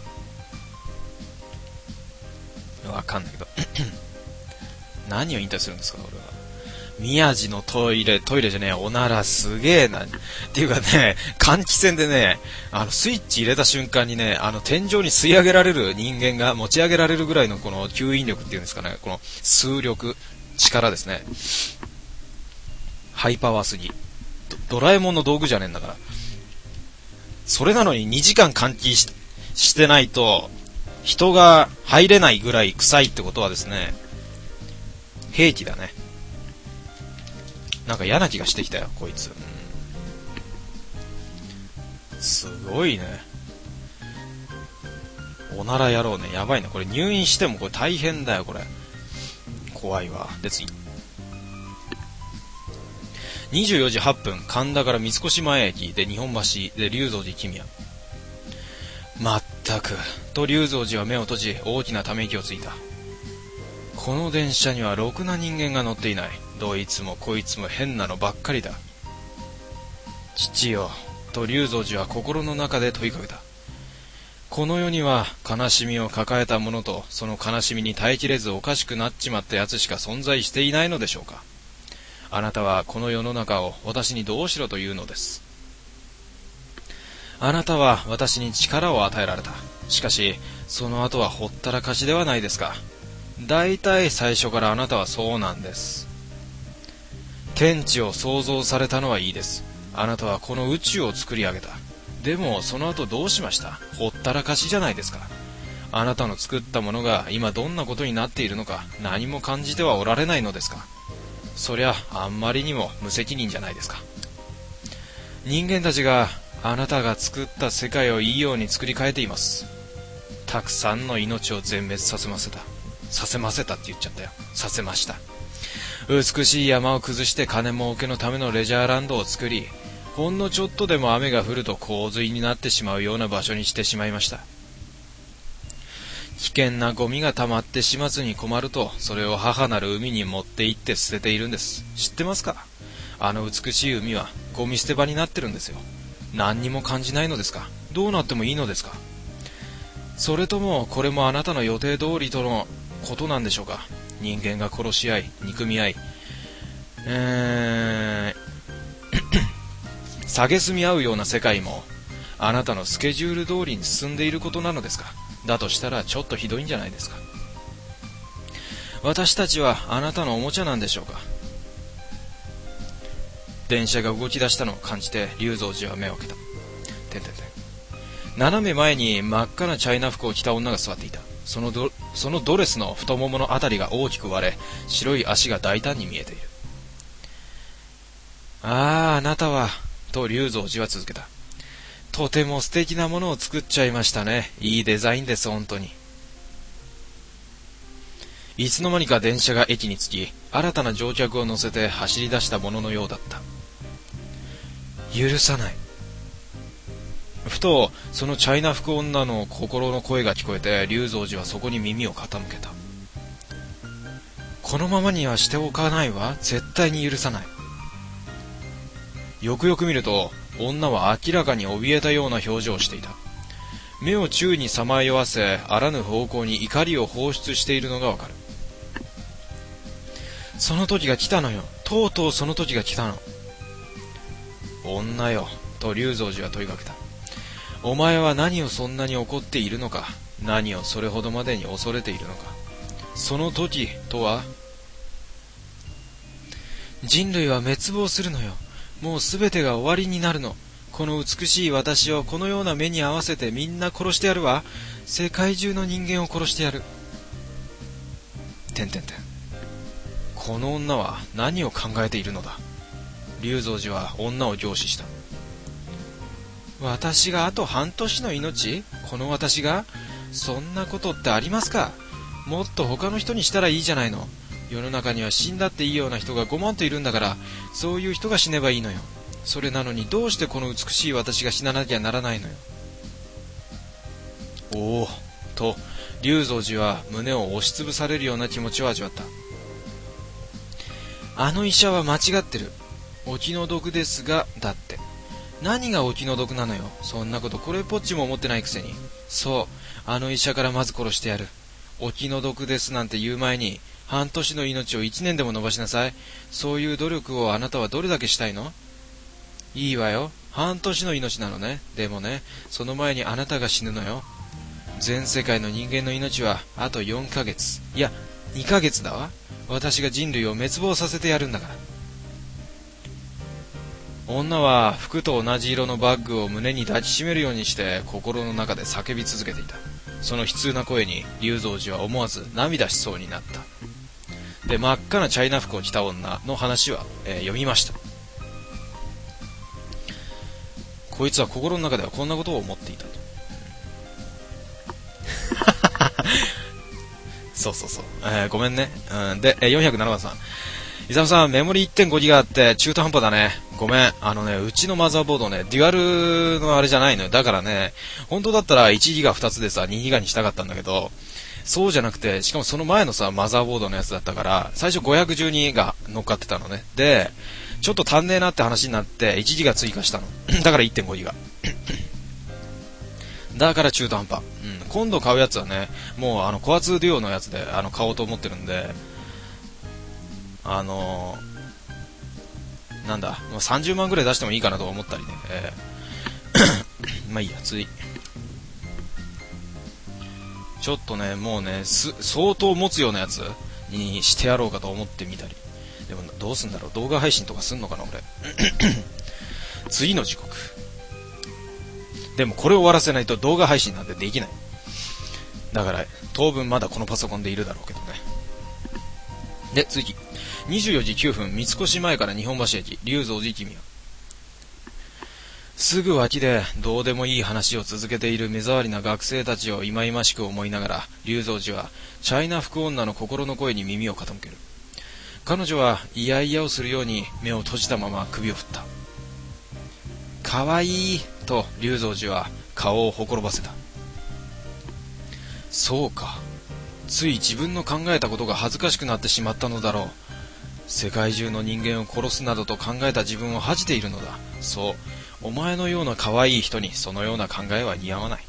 ー。わかんないけど。何を引退するんですか、俺は。宮地のトイレ、トイレじゃねえ、おならすげえな。っていうかね、換気扇でね、あの、スイッチ入れた瞬間にね、あの、天井に吸い上げられる人間が持ち上げられるぐらいのこの吸引力っていうんですかね、この数力、力ですね。ハイパワーすぎ。ド, ドラえもんの道具じゃねえんだから。それなのににじかん換気 し, してないと、人が入れないぐらい臭いってことはですね、兵器だね。なんか嫌な気がしてきたよ、こいつ。うん、すごいね。おなら野郎ね、やばいね。これ入院してもこれ大変だよ、これ。怖いわ。で、次。にじゅうよじはっぷん、神田から三越前駅で日本橋で龍蔵寺木宮。まったく、と龍蔵寺は目を閉じ、大きなため息をついた。この電車にはろくな人間が乗っていない。どいつもこいつも変なのばっかりだ。父よ、と龍蔵寺は心の中で問いかけた。この世には悲しみを抱えた者と、その悲しみに耐えきれずおかしくなっちまったやつしか存在していないのでしょうか。あなたはこの世の中を私にどうしろというのです。あなたは私に力を与えられた。しかしその後はほったらかしではないですか。だいたい最初からあなたはそうなんです。天地を創造されたのはいいです。あなたはこの宇宙を作り上げた。でもその後どうしました？ほったらかしじゃないですか。あなたの作ったものが今どんなことになっているのか何も感じてはおられないのですか。そりゃあんまりにも無責任じゃないですか。人間たちがあなたが作った世界をいいように作り変えています。たくさんの命を全滅させませた。させませたって言っちゃったよ。させました。美しい山を崩して金儲けのためのレジャーランドを作り、ほんのちょっとでも雨が降ると洪水になってしまうような場所にしてしまいました。危険なゴミが溜まって始末に困ると、それを母なる海に持って行って捨てているんです。知ってますか？あの美しい海はゴミ捨て場になってるんですよ。何にも感じないのですか？どうなってもいいのですか？それともこれもあなたの予定通りとのことなんでしょうか？人間が殺し合い、憎み合い、えー、蔑み合うような世界もあなたのスケジュール通りに進んでいることなのですか？だとしたらちょっとひどいんじゃないですか。私たちはあなたのおもちゃなんでしょうか。電車が動き出したのを感じて龍蔵寺は目を開けた。てんてんてん。斜め前に真っ赤なチャイナ服を着た女が座っていた。その ド, そのドレスの太もものあたりが大きく割れ、白い足が大胆に見えている。ああ、あなたは、と龍蔵寺は続けた。とても素敵なものを作っちゃいましたね。いいデザインです、本当に。いつの間にか電車が駅に着き、新たな乗客を乗せて走り出したもののようだった。許さない。ふとそのチャイナ服女の心の声が聞こえて、龍蔵寺はそこに耳を傾けた。このままにはしておかないわ。絶対に許さない。よくよく見ると女は明らかに怯えたような表情をしていた。目を宙にさまよわせ、あらぬ方向に怒りを放出しているのがわかる。 その時が来たのよ。とうとうその時が来たの。女よ、と龍蔵寺は問いかけた。お前は何をそんなに怒っているのか。何をそれほどまでに恐れているのか。その時とは、人類は滅亡するのよ。もうすべてが終わりになるの。この美しい私をこのような目に合わせてみんな殺してやるわ。世界中の人間を殺してやる。てんてんてん。この女は何を考えているのだ。龍蔵寺は女を凝視した。私があと半年の命？この私が？そんなことってありますか？もっと他の人にしたらいいじゃないの。世の中には死んだっていいような人がごまんといるんだから、そういう人が死ねばいいのよ。それなのにどうしてこの美しい私が死ななきゃならないのよ。おお、と龍蔵寺は胸を押しつぶされるような気持ちを味わった。あの医者は間違ってる。お気の毒ですが、だって。何がお気の毒なのよ。そんなことこれっぽっちも思ってないくせに。そう、あの医者からまず殺してやる。お気の毒ですなんて言う前に、半年の命を一年でも伸ばしなさい。そういう努力をあなたはどれだけしたいの？いいわよ。半年の命なのね。でもね、その前にあなたが死ぬのよ。全世界の人間の命はあとよんかげつ。いや、にかげつだわ。私が人類を滅亡させてやるんだから。女は服と同じ色のバッグを胸に抱きしめるようにして心の中で叫び続けていた。その悲痛な声に龍蔵寺は思わず涙しそうになった。で、真っ赤なチャイナ服を着た女の話は、えー、読みました。こいつは心の中ではこんなことを思っていたと。そうそうそう、えー、ごめんね、うん、で、えー、よんひゃくななばんさん、イサムさんメモリ いってんごギガ あって中途半端だね。ごめん、あのね、うちのマザーボードね、デュアルのあれじゃないのよ。だからね、本当だったらいちギガふたつでさにギガにしたかったんだけど、そうじゃなくて、しかもその前のさマザーボードのやつだったから、最初ごひゃくじゅうにが乗っかってたのね。でちょっと足んねえなって話になっていちギガ追加したの。だから いってんごギガ だから中途半端、うん、今度買うやつはね、もうあのコアツーデュオのやつであの買おうと思ってるんで、あのー、なんだ、もうさんじゅうまんぐらい出してもいいかなと思ったりね、えー、まあいいや、次ちょっとね、もうね、す相当持つようなやつにしてやろうかと思ってみたり。でもどうすんだろう、動画配信とかすんのかな俺。次の時刻。でもこれを終わらせないと動画配信なんてできない。だから当分まだこのパソコンでいるだろうけどね。で次、にじゅうよじきゅうふん、三越前から日本橋駅、龍蔵寺君は。すぐ脇でどうでもいい話を続けている目障りな学生たちを忌々しく思いながら、龍蔵寺はチャイナ服女の心の声に耳を傾ける。彼女は嫌々をするように目を閉じたまま首を振った。かわいいと龍蔵寺は顔をほころばせた。そうか、つい自分の考えたことが恥ずかしくなってしまったのだろう。世界中の人間を殺すなどと考えた自分を恥じているのだ。そう、お前のような可愛い人にそのような考えは似合わない。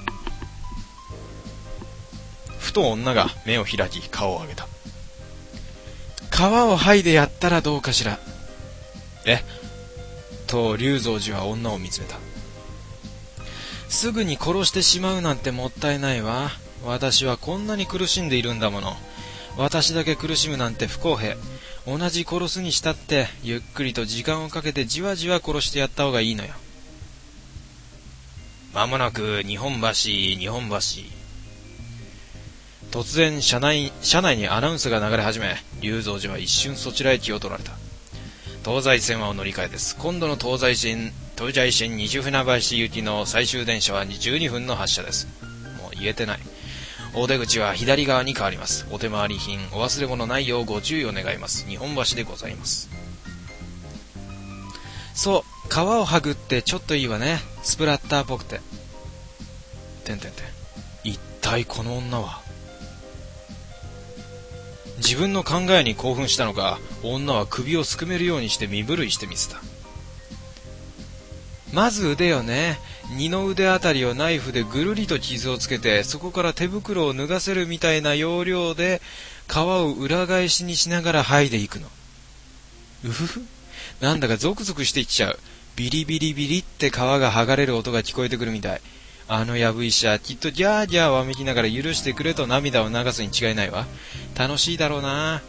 ふと女が目を開き顔を上げた。皮を剥いでやったらどうかしら。えと龍蔵寺は女を見つめた。すぐに殺してしまうなんてもったいないわ。私はこんなに苦しんでいるんだもの。私だけ苦しむなんて不公平。同じ殺すにしたってゆっくりと時間をかけてじわじわ殺してやった方がいいのよ。まもなく日本橋、日本橋。突然車内、車内にアナウンスが流れ始め、龍蔵寺は一瞬そちらへ気を取られた。東西線はお乗り換えです。今度の東西線、東西線西船橋行きの最終電車はじゅうにふんの発車です。もう言えてない。お出口は左側に変わります。お手回り品、お忘れ物ないようご注意を願います。日本橋でございます。そう、皮を剥ぐってちょっといいわね。スプラッターっぽくて。てんてんてん。一体この女は。自分の考えに興奮したのか、女は首をすくめるようにして身震いしてみせた。まず腕よね。二の腕あたりをナイフでぐるりと傷をつけて、そこから手袋を脱がせるみたいな要領で皮を裏返しにしながら剥いでいくの。うふふ、なんだかゾクゾクしてきちゃう。ビリビリビリって皮が剥がれる音が聞こえてくるみたい。あのやぶ医者、きっとギャーギャーわめきながら許してくれと涙を流すに違いないわ。楽しいだろうな。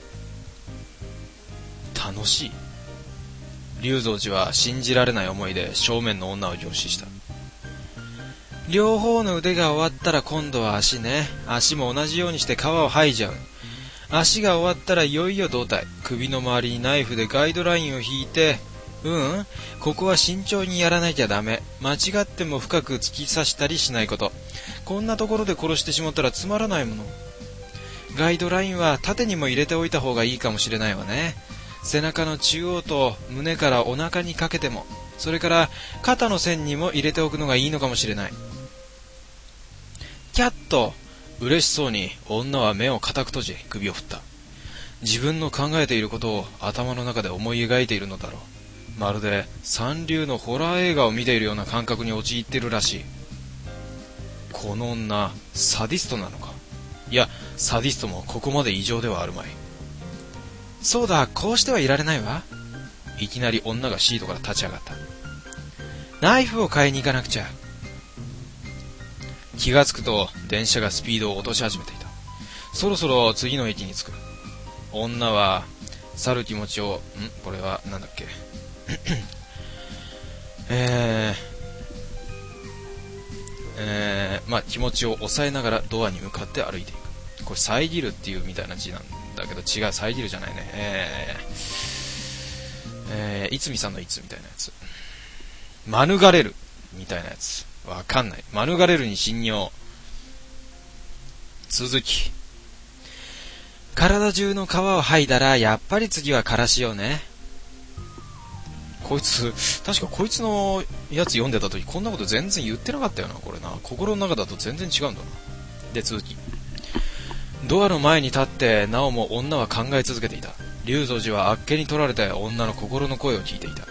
楽しい。龍蔵寺は信じられない思いで正面の女を凝視した。両方の腕が終わったら今度は足ね。足も同じようにして皮を剥いじゃう。足が終わったらいよいよ胴体。首の周りにナイフでガイドラインを引いて、うん、ここは慎重にやらなきゃダメ。間違っても深く突き刺したりしないこと。こんなところで殺してしまったらつまらないもの。ガイドラインは縦にも入れておいた方がいいかもしれないわね。背中の中央と胸からお腹にかけても、それから肩の線にも入れておくのがいいのかもしれない。キャット。嬉しそうに女は目を固く閉じ首を振った。自分の考えていることを頭の中で思い描いているのだろう。まるで三流のホラー映画を見ているような感覚に陥っているらしい。この女、サディストなのか。いや、サディストもここまで異常ではあるまい。そうだ、こうしてはいられないわ。いきなり女がシートから立ち上がった。ナイフを買いに行かなくちゃ。気がつくと電車がスピードを落とし始めていた。そろそろ次の駅に着く。女は去る気持ちを、んこれはなんだっけえー、えー、まあ気持ちを抑えながらドアに向かって歩いていく。これ遮るっていうみたいな字なんだけど違う、遮るじゃないね。えー、えー、いつみさんのいつみたいなやつ。免れるみたいなやつ。わかんない。免れるに信用。続き。体中の皮を剥いだらやっぱり次はからしよね。こいつ確かこいつのやつ読んでた時こんなこと全然言ってなかったよな。これな、心の中だと全然違うんだな。で続き。ドアの前に立ってなおも女は考え続けていた。龍蔵寺はあっけに取られて女の心の声を聞いていた。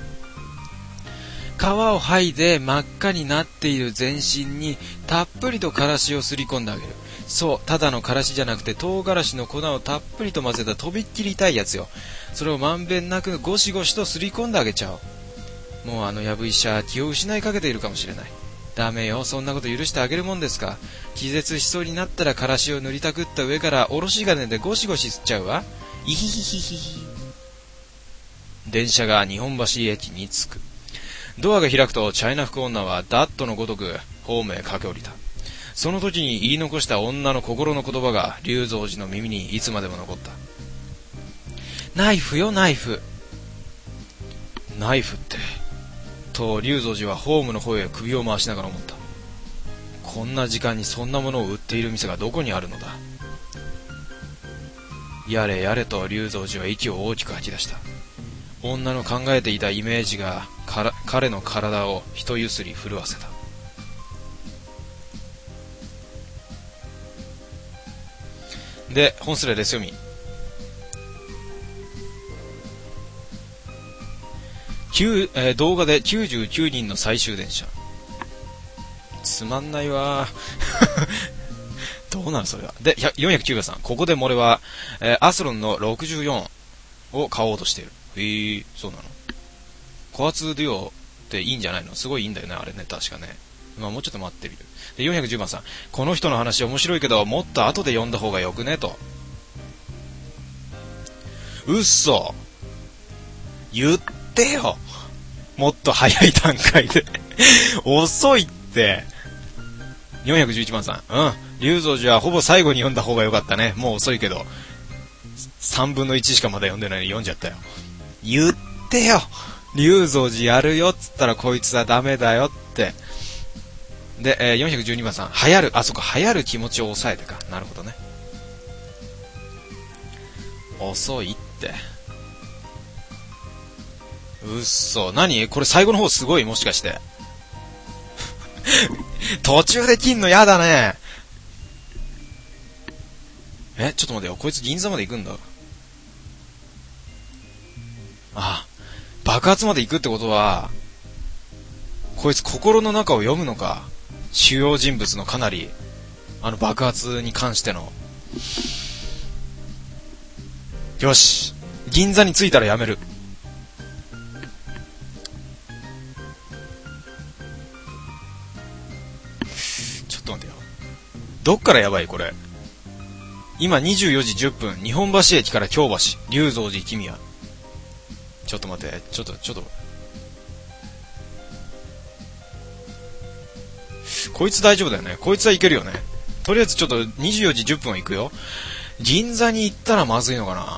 皮を剥いで真っ赤になっている全身にたっぷりとからしをすり込んであげる。そう、ただのからしじゃなくて唐辛子の粉をたっぷりと混ぜたとびっきり痛いやつよ。それをまんべんなくゴシゴシとすり込んであげちゃおう。もうあのやぶ医者気を失いかけているかもしれない。ダメよ、そんなこと許してあげるもんですか。気絶しそうになったらからしを塗りたくった上からおろし金でゴシゴシ吸っちゃうわ。イヒヒヒヒヒ。電車が日本橋駅に着く。ドアが開くとチャイナ服女はダットのごとくホームへ駆け下りた。その時に言い残した女の心の言葉が龍蔵寺の耳にいつまでも残った。ナイフよ、ナイフ。ナイフってと龍蔵寺はホームの方へ首を回しながら思った。こんな時間にそんなものを売っている店がどこにあるのだ。やれやれと龍蔵寺は息を大きく吐き出した。女の考えていたイメージがから彼の体を一ゆすり震わせた。で、本スレレス読み。えー、動画できゅうじゅうきゅうにんの最終電車。つまんないわどうなるそれは。で、よんひゃくきゅうばさん。ここで俺は、えー、アスロンのろくじゅうよんを買おうとしている。へー、そうなの。コアツーデュオっていいんじゃないの。すごいいいんだよね、あれね、確かね。まあもうちょっと待ってみる。で、よんひゃくじゅうばんさん。この人の話面白いけど、もっと後で読んだ方がよくね、と。うっそ。言ってよ。もっと早い段階で。遅いって。よんひゃくじゅういちばんさん。うん。龍蔵寺はほぼ最後に読んだ方がよかったね。もう遅いけど。さんぶんのいちしかまだ読んでないのに読んじゃったよ。言ってよ。龍蔵寺やるよっつったらこいつはダメだよって。で、えー、よんひゃくじゅうにばんさん。流行る。あ、そこ流行る気持ちを抑えてか。なるほどね。遅いって。うっそ。何これ最後の方すごいもしかして。途中で切んのやだね。え、ちょっと待てよ。こいつ銀座まで行くんだ。あ、爆発まで行くってことは、こいつ心の中を読むのか。主要人物のかなり、あの爆発に関しての。 よし、銀座に着いたらやめる。ちょっと待ってよ。どっからやばいこれ。今にじゅうよじじゅっぷん、日本橋駅から京橋、龍蔵寺木宮。ちょっと待って、ちょっと、ちょっと。こいつ大丈夫だよね。こいつはいけるよね。とりあえずちょっとにじゅうよじじゅっぷんは行くよ。銀座に行ったらまずいのかな。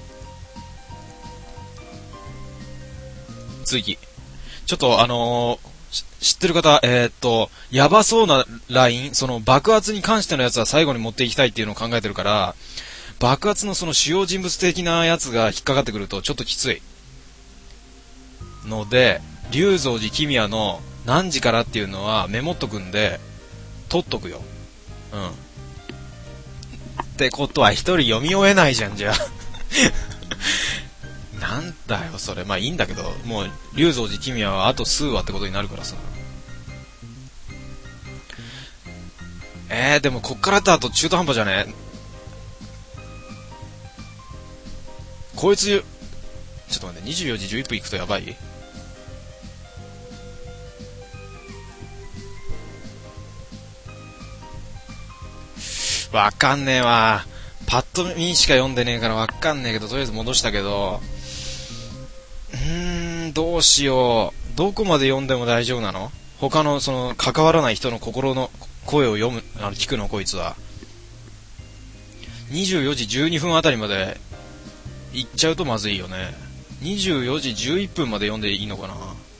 次。ちょっとあのー、知ってる方、えー、っと、やばそうなライン、その爆発に関してのやつは最後に持っていきたいっていうのを考えてるから、爆発のその主要人物的なやつが引っかかってくるとちょっときつい。ので、龍蔵寺木宮の何時からっていうのはメモっとくんで、取っとくよ。うん。ってことは一人読み終えないじゃん、じゃあ。なんだよ、それ。まあいいんだけど、もう、龍蔵寺木宮はあと数話ってことになるからさ。えー、でもこっからだと中途半端じゃねえ。こいつ、ちょっと待って、にじゅうよじじゅういっぷん行くとやばい？わかんねえわ。パッと見しか読んでねえからわかんねえけど、とりあえず戻したけど、うーん、どうしよう。どこまで読んでも大丈夫なの？他のその関わらない人の心の声を読む、あの聞くのこいつは。にじゅうよじじゅうにふんあたりまで行っちゃうとまずいよね。にじゅうよじじゅういっぷんまで読んでいいのかな。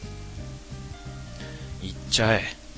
行っちゃえ。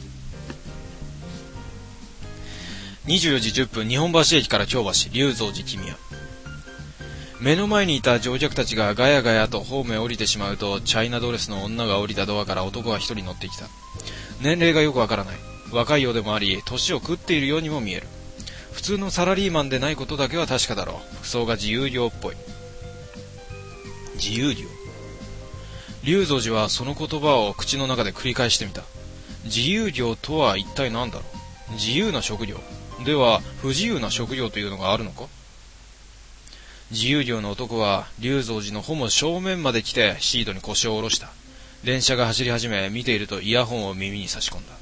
にじゅうよじじゅっぷん、日本橋駅から京橋、龍蔵寺木宮。目の前にいた乗客たちがガヤガヤとホームへ降りてしまうと、チャイナドレスの女が降りたドアから男が一人乗ってきた。年齢がよくわからない。若いようでもあり、年を食っているようにも見える。普通のサラリーマンでないことだけは確かだろう。服装が自由業っぽい。自由業。龍蔵寺はその言葉を口の中で繰り返してみた。自由業とは一体何だろう。自由な職業。では不自由な職業というのがあるのか。自由業の男は龍蔵寺のほぼ正面まで来てシートに腰を下ろした。電車が走り始め、見ているとイヤホンを耳に差し込んだ。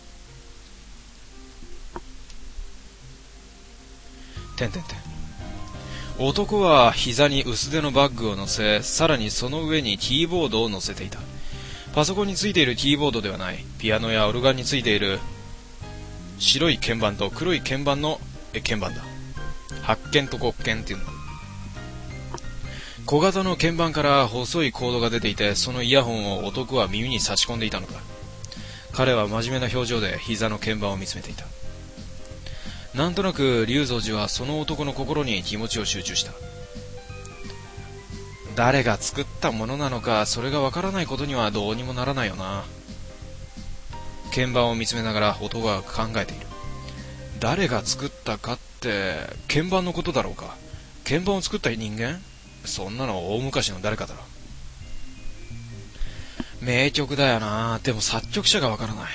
てんてんてん。男は膝に薄手のバッグを乗せ、さらにその上にキーボードを乗せていた。パソコンについているキーボードではない。ピアノやオルガンについている白い鍵盤と黒い鍵盤のえ鍵盤だ。白鍵と黒鍵っていうの。小型の鍵盤から細いコードが出ていて、そのイヤホンを男は耳に差し込んでいたのだ。彼は真面目な表情で膝の鍵盤を見つめていた。なんとなく龍蔵寺はその男の心に気持ちを集中した。誰が作ったものなのか、それがわからないことにはどうにもならないよな。鍵盤を見つめながら男は考えている。誰が作ったかって鍵盤のことだろうか。鍵盤を作った人間？そんなの大昔の誰かだろう。名曲だよな。でも作曲者がわからない。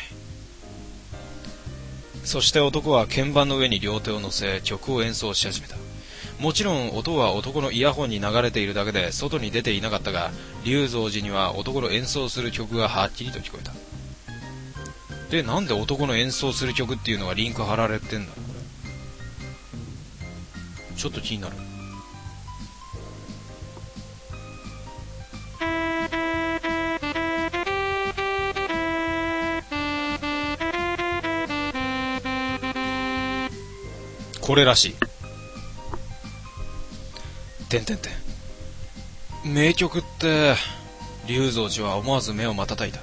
そして男は鍵盤の上に両手を乗せ曲を演奏し始めた。もちろん音は男のイヤホンに流れているだけで外に出ていなかったが、龍蔵寺には男の演奏する曲がはっきりと聞こえた。で、なんで男の演奏する曲っていうのがリンク貼られてんだろう、これ。ちょっと気になる。これらしい。てんてんてん。名曲って、龍蔵寺は思わず目を瞬いた。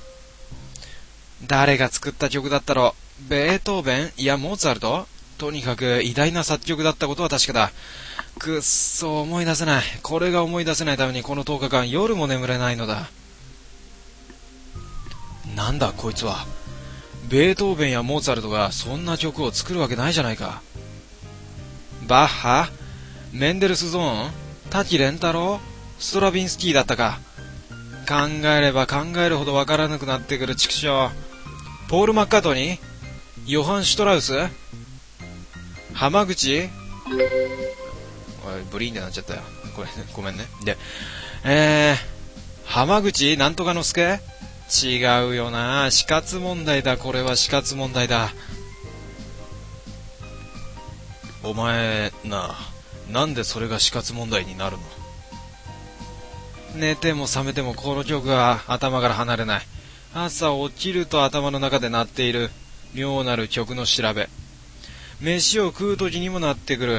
誰が作った曲だったろう。ベートーベン？いや、モーツァルト？とにかく偉大な作曲だったことは確かだ。くっそ、思い出せない。これが思い出せないためにこのとおかかん夜も眠れないのだ。なんだこいつは。ベートーベンやモーツァルトがそんな曲を作るわけないじゃないか。バッハ？メンデルスゾーン？滝蓮太郎？ストラビンスキーだったか。考えれば考えるほどわからなくなってくる畜生。ポール・マッカートニー？ヨハン・シュトラウス？浜口？おい、 ブリーンってなっちゃったよ。これ、ごめんね。で、えー、浜口なんとかのすけ？違うよな。死活問題だ。これは死活問題だ。お前な、なんでそれが死活問題になるの？寝ても覚めてもこの曲は頭から離れない。朝起きると頭の中で鳴っている妙なる曲の調べ。飯を食う時にも鳴ってくる。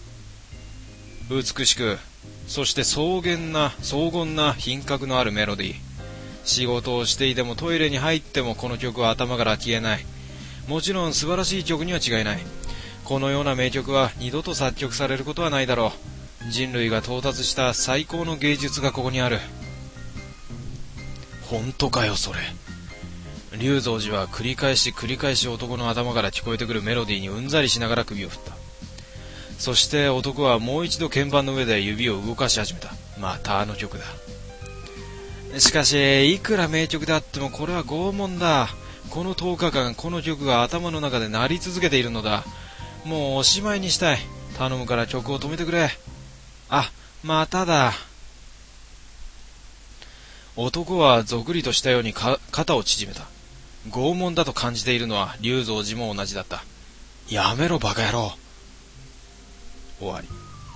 美しく、そして草原な、荘厳な品格のあるメロディー。仕事をしていてもトイレに入ってもこの曲は頭から消えない。もちろん素晴らしい曲には違いない。このような名曲は二度と作曲されることはないだろう。人類が到達した最高の芸術がここにある。本当かよそれ。龍蔵寺は繰り返し繰り返し男の頭から聞こえてくるメロディーにうんざりしながら首を振った。そして男はもう一度鍵盤の上で指を動かし始めた。またあの曲だ。しかしいくら名曲であってもこれは拷問だ。このとおかかんこの曲が頭の中で鳴り続けているのだ。もうおしまいにしたい。頼むから曲を止めてくれ。あ、まただ。男はぞくりとしたようにか肩を縮めた。拷問だと感じているのは龍蔵寺も同じだった。やめろバカ野郎。終わり。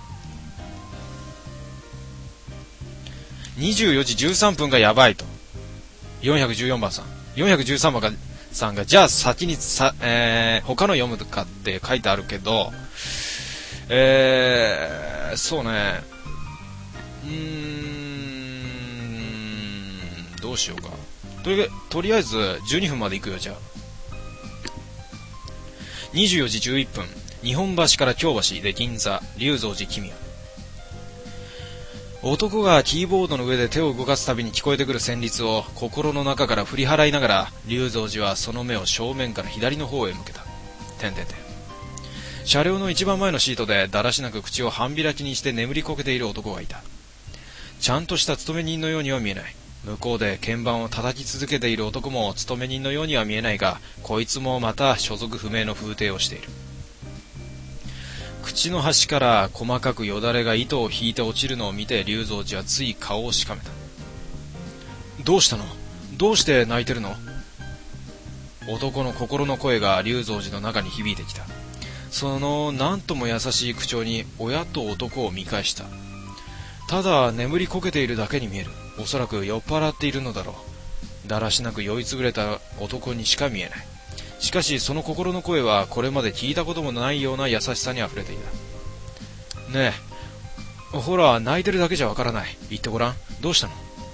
にじゅうよじじゅうさんぷんがやばいとよんひゃくじゅうよんばんさんよんひゃくじゅうさんばんがさんがじゃあ先にさ、えー、他の読むかって書いてあるけど、えー、そうね、うーん、どうしようか。とり、とりあえずじゅうにふんまで行くよ。じゃあにじゅうよじじゅういっぷん、日本橋から京橋で銀座龍蔵寺君。男がキーボードの上で手を動かすたびに聞こえてくる旋律を心の中から振り払いながら、龍蔵寺はその目を正面から左の方へ向けた。てんてんてん。車両の一番前のシートでだらしなく口を半開きにして眠りこけている男がいた。ちゃんとした勤め人のようには見えない。向こうで鍵盤を叩き続けている男も勤め人のようには見えないが、こいつもまた所属不明の風体をしている。口の端から細かくよだれが糸を引いて落ちるのを見て龍蔵寺はつい顔をしかめた。どうしたの？どうして泣いてるの？男の心の声が龍蔵寺の中に響いてきた。そのなんとも優しい口調に親と男を見返した。ただ眠りこけているだけに見える。おそらく酔っ払っているのだろう。だらしなく酔いつぶれた男にしか見えない。しかしその心の声はこれまで聞いたこともないような優しさにあふれていた。ねえ、ほら泣いてるだけじゃわからない。言ってごらん。どうしたの？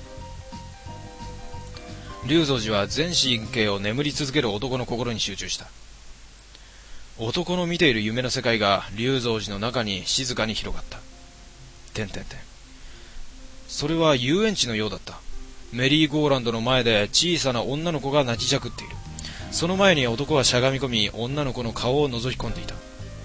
龍蔵寺は全神経を眠り続ける男の心に集中した。男の見ている夢の世界が龍蔵寺の中に静かに広がった。てんてんてん。それは遊園地のようだった。メリーゴーランドの前で小さな女の子が泣きじゃくっている。その前に男はしゃがみ込み、女の子の顔を覗き込んでいた。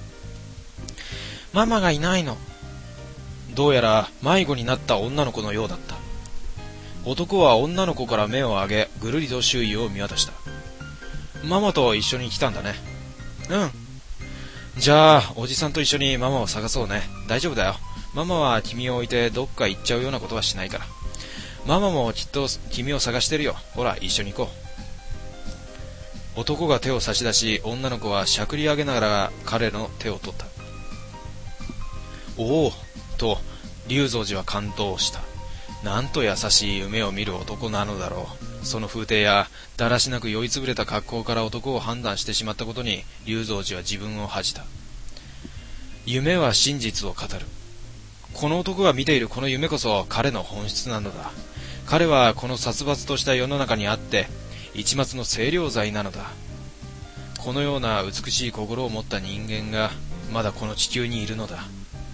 ママがいないの。どうやら迷子になった女の子のようだった。男は女の子から目を上げ、ぐるりと周囲を見渡した。ママと一緒に来たんだね。うん。じゃあおじさんと一緒にママを探そうね。大丈夫だよ。ママは君を置いてどっか行っちゃうようなことはしないから。ママもきっと君を探してるよ。ほら一緒に行こう。男が手を差し出し、女の子はしゃくり上げながら彼の手を取った。おおと龍蔵寺は感動した。なんと優しい夢を見る男なのだろう。その風体やだらしなく酔いつぶれた格好から男を判断してしまったことに龍蔵寺は自分を恥じた。夢は真実を語る。この男が見ているこの夢こそ彼の本質なのだ。彼はこの殺伐とした世の中にあって一抹の清涼剤なのだ。このような美しい心を持った人間がまだこの地球にいるのだ。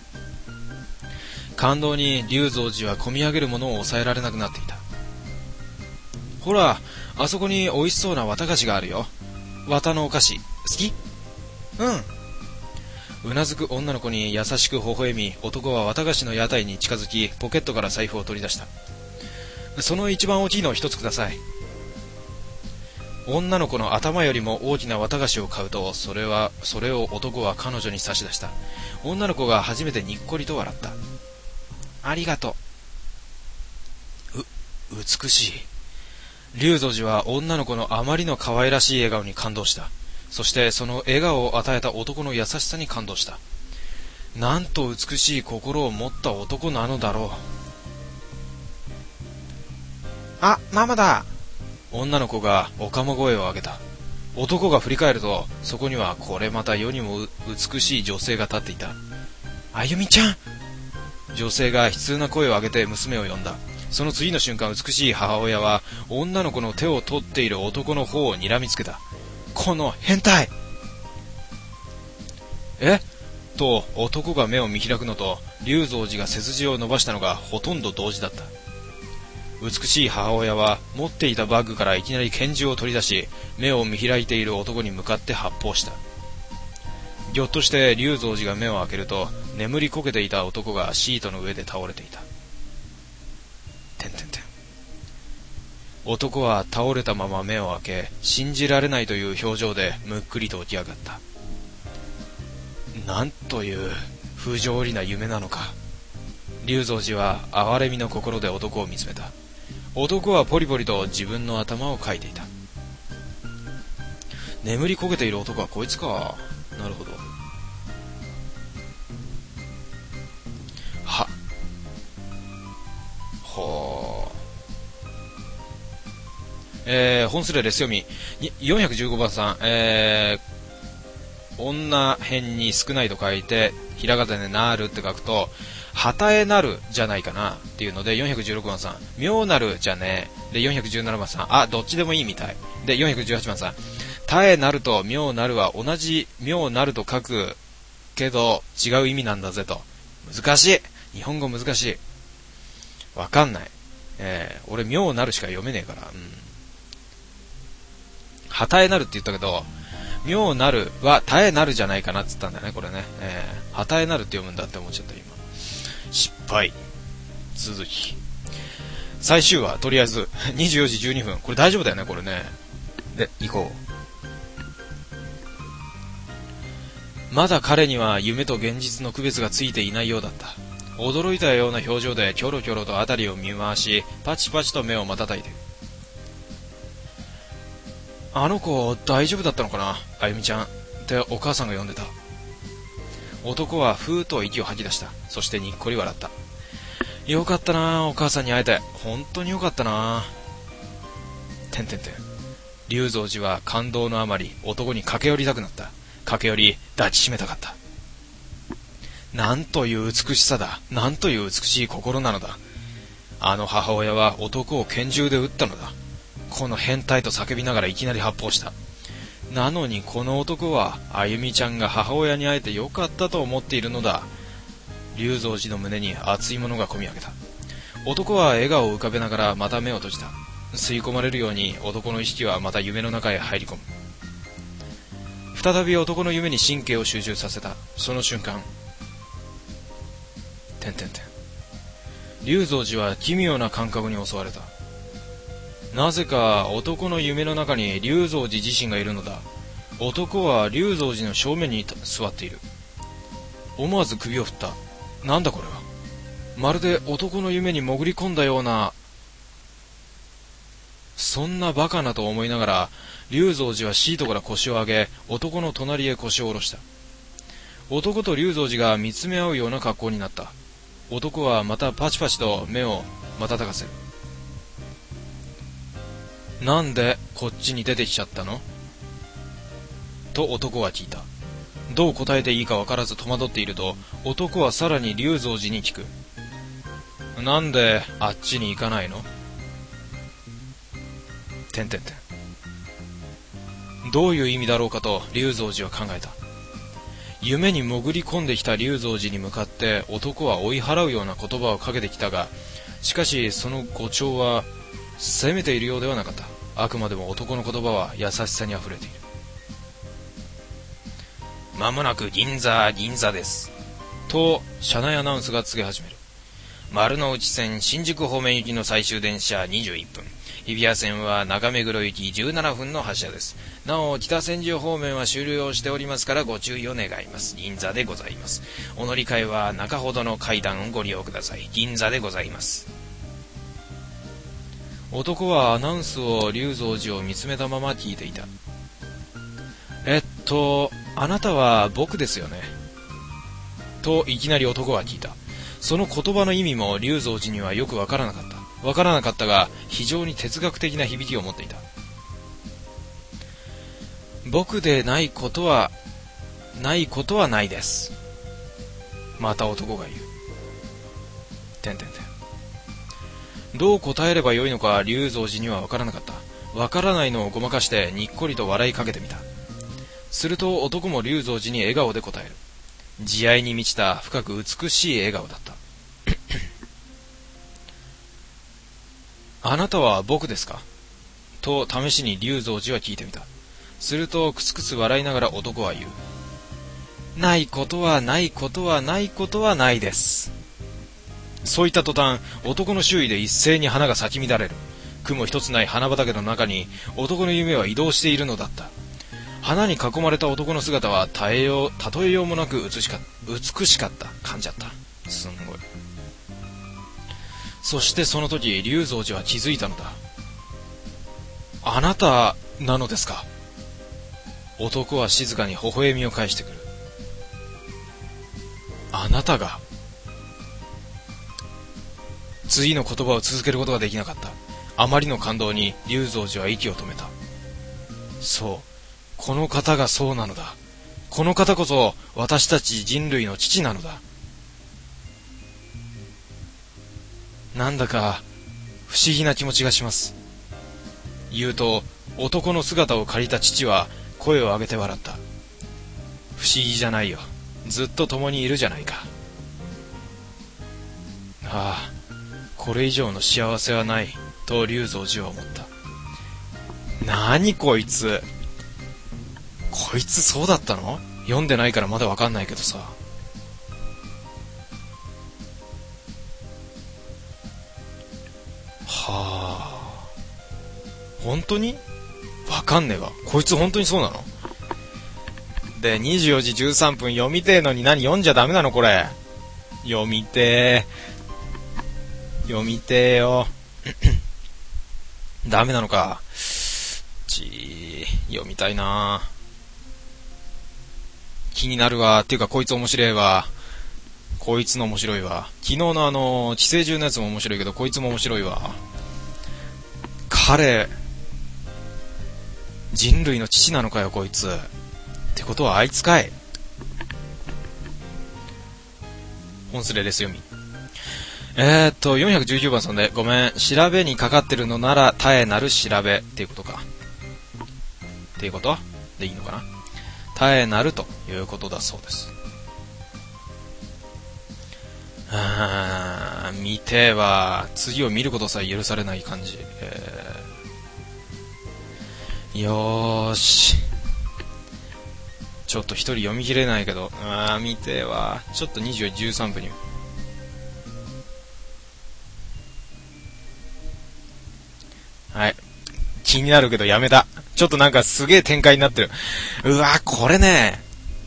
感動に龍蔵寺は込み上げるものを抑えられなくなっていた。ほら、あそこに美味しそうな綿菓子があるよ。綿のお菓子好き？うん。うなずく女の子に優しく微笑み、男は綿菓子の屋台に近づき、ポケットから財布を取り出した。その一番大きいのを一つください。 女の子の頭よりも大きな綿菓子を買うと、それはそれを男は彼女に差し出した。女の子が初めてにっこりと笑った。ありがとう。う、美しい。龍蔵寺は女の子のあまりの可愛らしい笑顔に感動した。そしてその笑顔を与えた男の優しさに感動した。なんと美しい心を持った男なのだろう。あ、ママだ。女の子がおかも声を上げた。男が振り返ると、そこにはこれまた世にも美しい女性が立っていた。あゆみちゃん。女性が悲痛な声を上げて娘を呼んだ。その次の瞬間、美しい母親は女の子の手を取っている男の方を睨みつけた。この変態。えと男が目を見開くのと、龍蔵寺が背筋を伸ばしたのがほとんど同時だった。美しい母親は持っていたバッグからいきなり拳銃を取り出し、目を見開いている男に向かって発砲した。ぎょっとして龍蔵寺が目を開けると、眠りこけていた男がシートの上で倒れていた。てんてんてん。男は倒れたまま目を開け、信じられないという表情でむっくりと起き上がった。なんという不条理な夢なのか。龍蔵寺は哀れみの心で男を見つめた。男はポリポリと自分の頭をかいていた。眠りこけている男はこいつか。なるほど。はほーえー、本スレレス読みよんひゃくじゅうごばんさん、えー、女編に少ないと書いてひらがなでなるって書くと、はたえなるじゃないかなっていうので、よんひゃくじゅうろくばんさん、妙なるじゃねえで、よんひゃくじゅうななばんさん、あ、どっちでもいいみたいで、よんひゃくじゅうはちばんさん、たえなると妙なるは同じ妙なると書くけど違う意味なんだぜと。難しい。日本語難しい。わかんない。えー、俺妙なるしか読めねえから。うん。はたえなるって言ったけど、妙なるはたえなるじゃないかなって言ったんだね、これね。えー、はたえなるって読むんだって思っちゃった今。失敗。続き。最終話、とりあえずにじゅうよじじゅうにふん。これ大丈夫だよね、これね。で、行こう。まだ彼には夢と現実の区別がついていないようだった。驚いたような表情でキョロキョロと辺りを見回し、パチパチと目を瞬いている。あの子大丈夫だったのかな、あゆみちゃんってお母さんが呼んでた。男はふーっと息を吐き出した。そしてにっこり笑った。よかったな、お母さんに会えて。本当によかったな。てんてんてん。龍蔵寺は感動のあまり男に駆け寄りたくなった。駆け寄り抱きしめたかった。なんという美しさだ。なんという美しい心なのだ。あの母親は男を拳銃で撃ったのだ。この変態と叫びながらいきなり発砲した。なのにこの男はあゆみちゃんが母親に会えてよかったと思っているのだ。龍蔵寺の胸に熱いものがこみ上げた。男は笑顔を浮かべながらまた目を閉じた。吸い込まれるように男の意識はまた夢の中へ入り込む。再び男の夢に神経を集中させた。その瞬間、てんてんてん。龍蔵寺は奇妙な感覚に襲われた。なぜか男の夢の中に龍蔵寺自身がいるのだ。男は龍蔵寺の正面に座っている。思わず首を振った。なんだこれは。まるで男の夢に潜り込んだような。そんなバカなと思いながら、龍蔵寺はシートから腰を上げ、男の隣へ腰を下ろした。男と龍蔵寺が見つめ合うような格好になった。男はまたパチパチと目を瞬かせる。なんでこっちに出てきちゃったのと男は聞いた。どう答えていいかわからず戸惑っていると、男はさらに龍蔵寺に聞く。なんであっちに行かないのてんてんてん。どういう意味だろうかと龍蔵寺は考えた。夢に潜り込んできた龍蔵寺に向かって男は追い払うような言葉をかけてきたが、しかしその語調は責めているようではなかった。あくまでも男の言葉は優しさにあふれている。まもなく銀座銀座ですと車内アナウンスが告げ始める。丸の内線新宿方面行きの最終電車にじゅういっぷん、 日比谷線は中目黒行きじゅうななふんの発車です。なお北千住方面は終了しておりますからご注意を願います。銀座でございます。お乗り換えは中ほどの階段をご利用ください。銀座でございます。男はアナウンスを龍蔵寺を見つめたまま聞いていた。えっとあなたは僕ですよね、といきなり男は聞いた。その言葉の意味も龍蔵寺にはよくわからなかったわからなかったが非常に哲学的な響きを持っていた。僕でないことはないことはないです。また男が言う。てんてんてん。どう答えればよいのか龍蔵寺にはわからなかった。わからないのをごまかしてにっこりと笑いかけてみた。すると男も龍蔵寺に笑顔で答える。慈愛に満ちた深く美しい笑顔だった。あなたは僕ですか、と試しに龍蔵寺は聞いてみた。するとクスクス笑いながら男は言う。ないことはないことはないことはないです。そういった途端男の周囲で一斉に花が咲き乱れる。雲一つない花畑の中に男の夢は移動しているのだった。花に囲まれた男の姿はたえよう例えようもなく美しか美しかった。噛んじゃった。すんごい。そしてその時龍蔵寺は気づいたのだ。あなたなのですか。男は静かに微笑みを返してくる。あなたが。次の言葉を続けることができなかった。あまりの感動に龍蔵寺は息を止めた。そう、この方がそうなのだ。この方こそ私たち人類の父なのだ。なんだか不思議な気持ちがします。言うと男の姿を借りた父は声を上げて笑った。不思議じゃないよ。ずっと共にいるじゃないか。ああ、これ以上の幸せはないと龍蔵寺は思った。なにこいつ。こいつそうだったの？読んでないからまだわかんないけどさ。はあ。本当に？わかんねえわ。こいつ本当にそうなの？で、にじゅうよじじゅうさんぷん読みてえのに何読んじゃダメなのこれ。読みてえ。読みてえよ。ダメなのか。ちー、読みたいな。気になるわ。っていうかこいつ面白いわ。こいつの面白いわ。昨日のあの寄生獣のやつも面白いけどこいつも面白いわ。彼人類の父なのかよこいつ。ってことはあいつかい。本スレです読み。えーっとよんひゃくじゅうきゅうばんさんで、ごめん、調べにかかってるのなら絶えなる調べっていうことか。っていうことでいいのかな。絶えなるということだそうです。あー、見ては次を見ることさえ許されない感じ。えー、よーし。ちょっと一人読み切れないけど、あー見てはちょっとにじゅうよじじゅうさんぷんに。はい。気になるけどやめた。ちょっとなんかすげえ展開になってる。うわ、これね、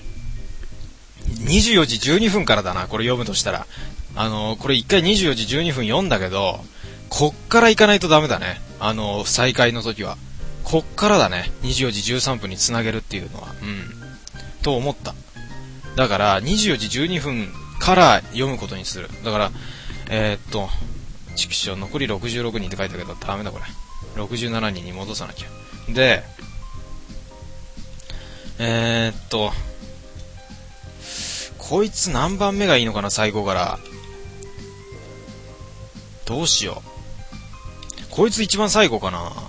にじゅうよじじゅうにふんからだな、これ読むとしたら。あの、これ一回にじゅうよじじゅうにふん読んだけど、こっから行かないとダメだね。あの、再開の時は。こっからだね。にじゅうよじじゅうさんぷんにつなげるっていうのは。うん。と思った。だから、にじゅうよじじゅうにふんから読むことにする。だから、えー、っと、畜生、残りろくじゅうろくにんって書いたけど、ダメだこれ。ろくじゅうななにんに戻さなきゃ。で、えー、っと、こいつ何番目がいいのかな、最後から。どうしよう。こいつ一番最後かな。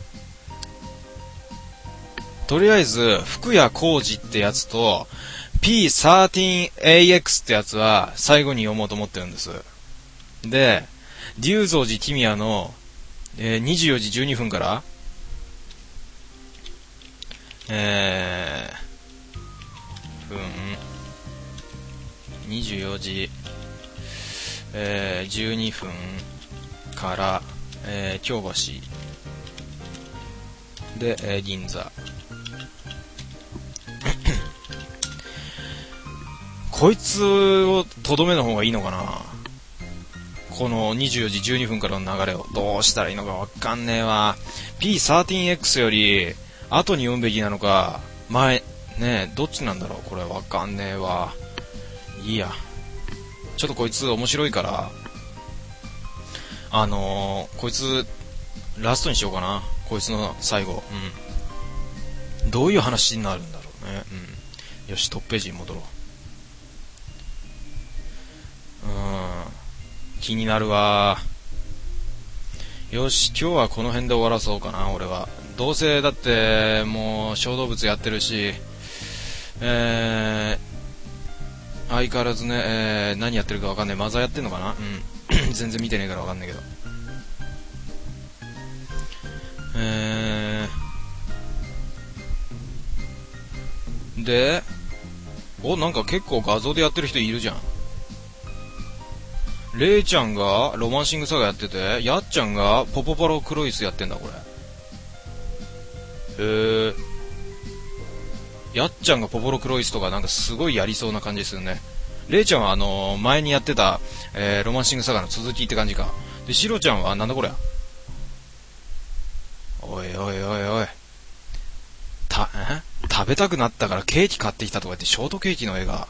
とりあえず、福谷浩二ってやつと、ピーさんじゅうエーエックス ってやつは最後に読もうと思ってるんです。で、龍蔵寺キミヤの、えー、にじゅうよじじゅうにふんから、えー、分、にじゅうよじ、えー、じゅうにふんから、えー、京橋で、えー、銀座。こいつをとどめの方がいいのかな、このにじゅうよじじゅうにふんからの流れを。どうしたらいいのかわかんねえわ。 ピーサーティーンエックス より後に読むべきなのか前ねえ、どっちなんだろうこれ。わかんねえわ。いいや、ちょっとこいつ面白いからあのー、こいつラストにしようかな。こいつの最後、うん、どういう話になるんだろうね。うん、よし、トップページに戻ろう。うん、気になるわ。よし、今日はこの辺で終わらそうかな。俺はどうせだってもう小動物やってるし、えー、相変わらずね、えー、何やってるかわかんない。マザーやってんのかな。うん全然見てねえからわかんないけど、えー、で、お、なんか結構画像でやってる人いるじゃん。レイちゃんがロマンシングサガやってて、やっちゃんがポポパロクロイスやってんだこれ。へー、やっちゃんがポポロクロイスとかなんかすごいやりそうな感じですよね。レイちゃんはあのー、前にやってた、えー、ロマンシングサガの続きって感じか。で、シロちゃんはなんだこれ。おいおいおいおい。た、え食べたくなったからケーキ買ってきたとか言って、ショートケーキの絵が。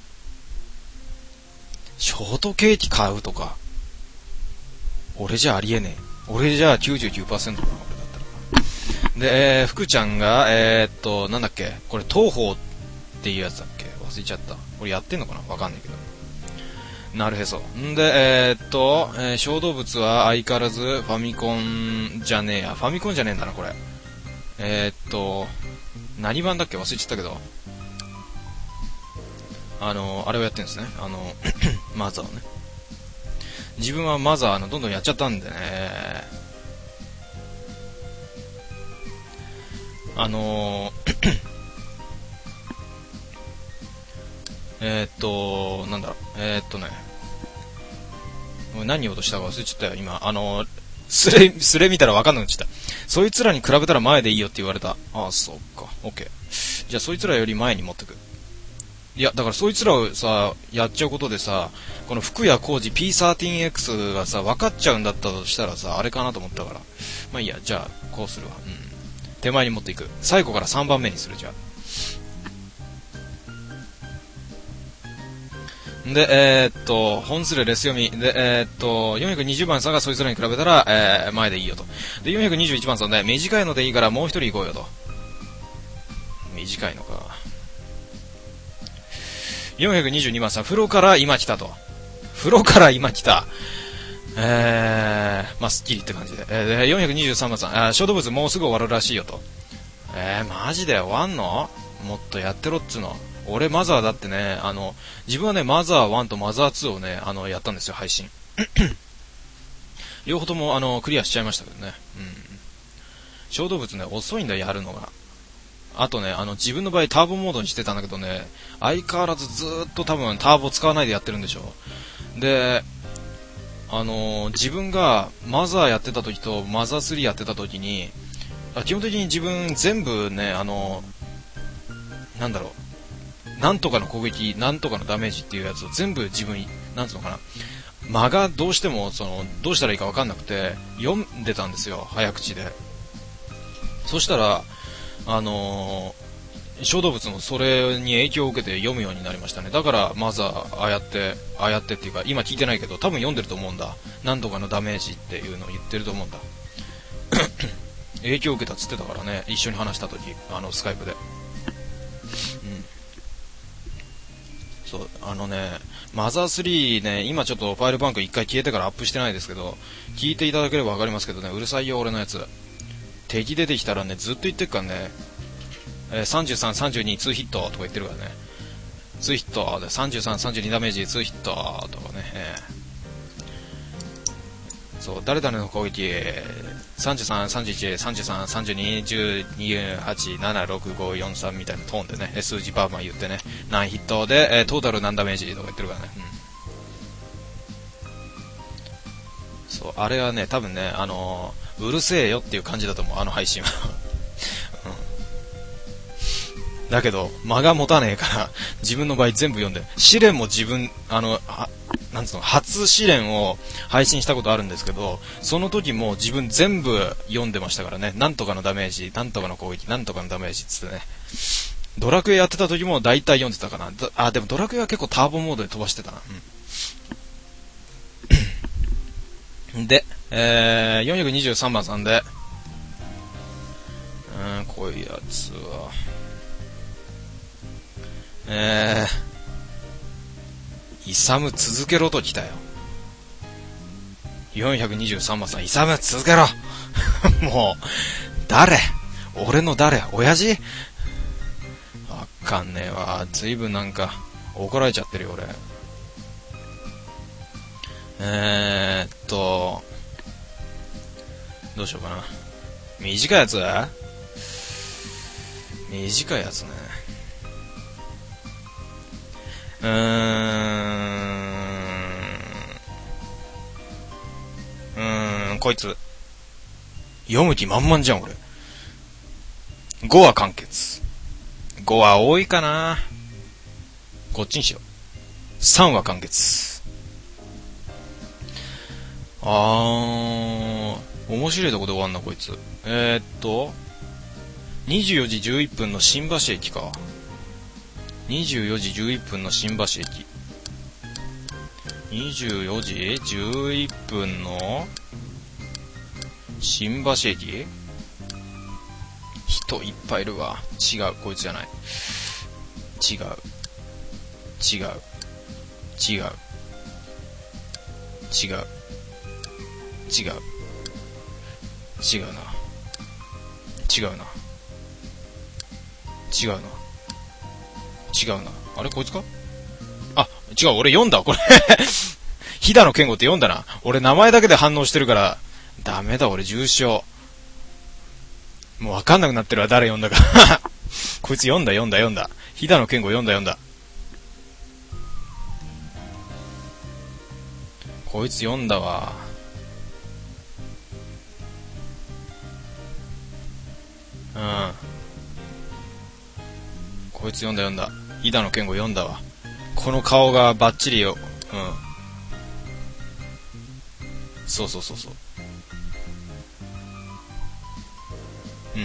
ショートケーキ買うとか。俺じゃありえねえ。俺じゃあ きゅうじゅうきゅうパーセント だな、俺だったら。で、えー、福ちゃんが、えー、っと、なんだっけこれ、東宝っていうやつだっけ忘れちゃった。これやってんのかなわかんないけど。なるへそ。んで、えー、っと、えー、小動物は相変わらずファミコンじゃねえや。ファミコンじゃねえんだな、これ。えー、っと、何版だっけ忘れちゃったけど。あの、あれをやってるんですね。あの、マザーをね。自分はマザーのどんどんやっちゃったんでね。あの、えーっと、なんだろう、えーっとね、何言おうとしたか忘れちゃったよ、今。あの、スレ、スレ見たら分かんなくなっちゃった。そいつらに比べたら前でいいよって言われた。ああ、そっか、オッケー。じゃあそいつらより前に持ってく。いや、だからそいつらをさ、やっちゃうことでさ、この福谷浩二 ピーサーティーンエックス がさ、分かっちゃうんだったとしたらさ、あれかなと思ったから。まあいいや、じゃあ、こうするわ。うん。手前に持っていく。最後からさんばんめにする、じゃあ。で、えー、っと、本数でレス読み。で、えー、っと、よんひゃくにじゅうばんさんがそいつらに比べたら、えー、前でいいよと。で、よんひゃくにじゅういちばんさんで、短いのでいいからもう一人行こうよと。短いのか。よんひゃくにじゅうにばんさん、風呂から今来たと。風呂から今来た。えー、まあ、スッキリって感じで。えー、で、よんひゃくにじゅうさんばんさん、あ、小動物もうすぐ終わるらしいよと。えー、マジで終わんの？もっとやってろっつうの。俺マザーだってね、あの、自分はね、マザーワンとマザーツーをね、あの、やったんですよ、配信。両方とも、あの、クリアしちゃいましたけどね。うん。小動物ね、遅いんだ、やるのが。あとね、あの、自分の場合ターボモードにしてたんだけどね、相変わらずずーっと多分ターボ使わないでやってるんでしょ。で、あの、自分がマザーやってた時とマザースリーやってた時に、基本的に自分全部ね、あの、なんだろう、なんとかの攻撃、なんとかのダメージっていうやつを全部自分、なんつうのかな、間がどうしても、その、どうしたらいいか分かんなくて、読んでたんですよ、早口で。そしたら、あのー、小動物もそれに影響を受けて読むようになりましたね。だから、まずは、ああやって、ああやってっていうか、今聞いてないけど、多分読んでると思うんだ。なんとかのダメージっていうのを言ってると思うんだ。影響を受けたっつってたからね、一緒に話した時、あの、スカイプで。そう、あのね、マザースリーね、今ちょっとファイルバンク一回消えてからアップしてないですけど、聞いていただければわかりますけどね、うるさいよ俺のやつ。敵出てきたらね、ずっと言ってっからね、えー、さんじゅうさん、さんじゅうに、ツーヒットとか言ってるからね、ツーヒットでさんじゅうさん、さんじゅうにダメージ、ツーヒットとかね、えー、そう、誰々の攻撃、さんじゅうさん、さんじゅういち、さんじゅうさん、さんじゅうに、じゅうに、はち、なな、ろく、ご、よん、さんみたいなトーンでね、数字バーバー言ってね、何ヒットで、えー、トータル何ダメージとか言ってるからね、うん。そう、あれはね、多分ね、あのー、うるせえよっていう感じだと思う、あの配信は。 だけど、間が持たねえから、自分の場合全部読んで、試練も自分、あの、はなんつうの、初試練を配信したことあるんですけど、その時も自分全部読んでましたからね。なんとかのダメージ、なんとかの攻撃、なんとかのダメージつってね。ドラクエやってた時も大体読んでたかな。あ、でもドラクエは結構ターボモードで飛ばしてたな。うん、で、えー、よんひゃくにじゅうさんばんさんで、うん、こういうやつは、えー、イサム続けろと来たよ。よんひゃくにじゅうさんばんさん、イサム続けろもう、誰俺の誰親父わかんねえわ。ずいぶんなんか、怒られちゃってるよ、俺。えーっと、どうしようかな。短いやつ短いやつね。うーん。うーん、こいつ。読む気満々じゃん、俺。ごは完結。ごは多いかな。こっちにしよう。さんは完結。あー、面白いとこで終わんな、こいつ。えー、っと、にじゅうよじじゅういっぷんの新橋駅か。にじゅうよじじゅういっぷんの新橋駅。にじゅうよじじゅういっぷんの新橋駅？人いっぱいいるわ。違う、こいつじゃない。違う。違う。違う。違う。違う。違うな。違うな。違うな。違うな。あれこいつか？あ、違う、俺読んだ、これ。飛騨の健吾って読んだな。俺名前だけで反応してるから、ダメだ、俺重症。もうわかんなくなってるわ、誰読んだか。こいつ読んだ、読んだ、読んだ。飛騨の健吾読んだ、読んだ。こいつ読んだわ。うん。こいつ読んだ、読んだ。飛騨の健吾読んだわ。この顔がバッチリよ。うん。そうそうそうそう。うんうんうん。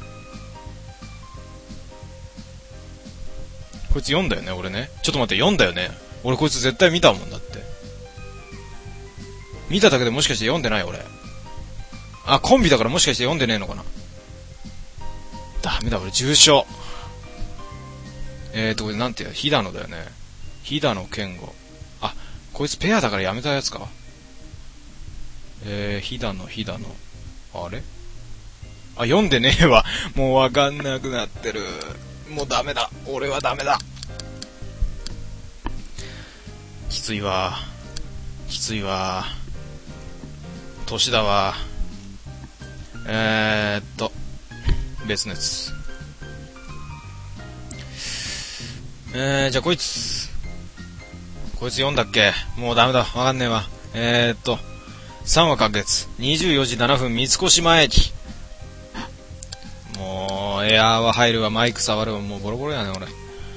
こいつ読んだよね、俺ね。ちょっと待って、読んだよね。俺こいつ絶対見たもんだって。見ただけでもしかして読んでない俺。あ、コンビだからもしかして読んでねえのかな。ダメだ、俺重症。えーと、これなんていうの、飛騨のだよね。飛騨の健吾。あ、こいつペアだからやめたやつか。えー、飛騨の飛騨の。あれあ、読んでねえわ。もうわかんなくなってる。もうダメだ。俺はダメだ。きついわ。きついわ。年だわ。えーっと、別のやつ。えー、じゃあこいつ。こいつ読んだっけ？もうダメだ。わかんねえわ。えーっと、さんわ完結。にじゅうよじななふん三越前駅。もう、エアーは入るわ、マイク触るわ、もうボロボロやね、俺。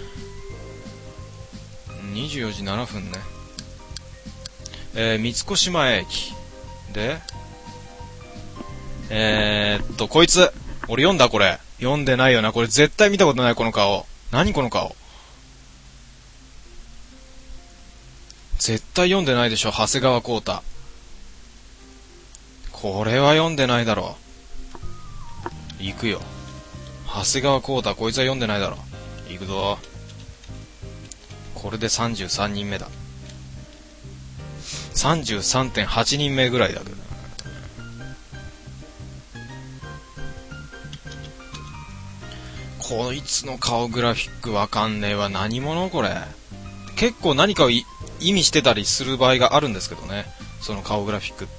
にじゅうよじななふんね。えー、三越前駅。で、えーっと、こいつ。俺読んだこれ。読んでないよな。これ絶対見たことない、この顔。何この顔。絶対読んでないでしょ、長谷川浩太。これは読んでないだろう。行くよ。長谷川浩太、こいつは読んでないだろう。行くぞ。これでさんじゅうさんにんめだ。さんじゅうさんてんはちにんめぐらいだけど。こいつの顔グラフィックわかんねえわ。何者これ。結構何かを意味してたりする場合があるんですけどね。その顔グラフィックって。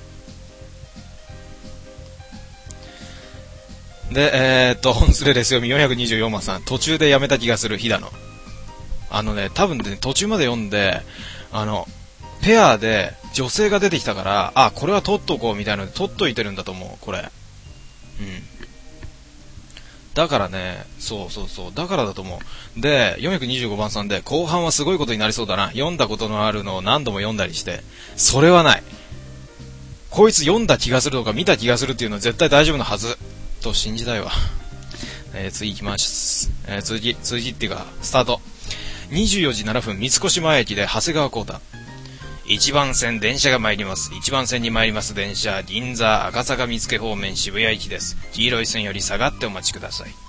で、えー、っと、本スレですよ。よんひゃくにじゅうよんばんさん。途中でやめた気がする、飛騨の。あのね、多分ね、途中まで読んで、あの、ペアで女性が出てきたから、あ、これは取っとこうみたいなので取っといてるんだと思う、これ。うん。 だからね、そうそうそう、だからだと思う。で、よんひゃくにじゅうごばんさんで、後半はすごいことになりそうだな。読んだことのあるのを何度も読んだりして、それはない。こいつ読んだ気がするとか見た気がするっていうのは絶対大丈夫なはず。と信じたいわ。えー、次行きます。えー、次、次っていうか、スタート。にじゅうよじななふん、三越前駅で長谷川浩太。いちばん線電車が参ります。いちばん線に参ります電車、銀座、赤坂見附方面渋谷行きです。黄色い線より下がってお待ちください。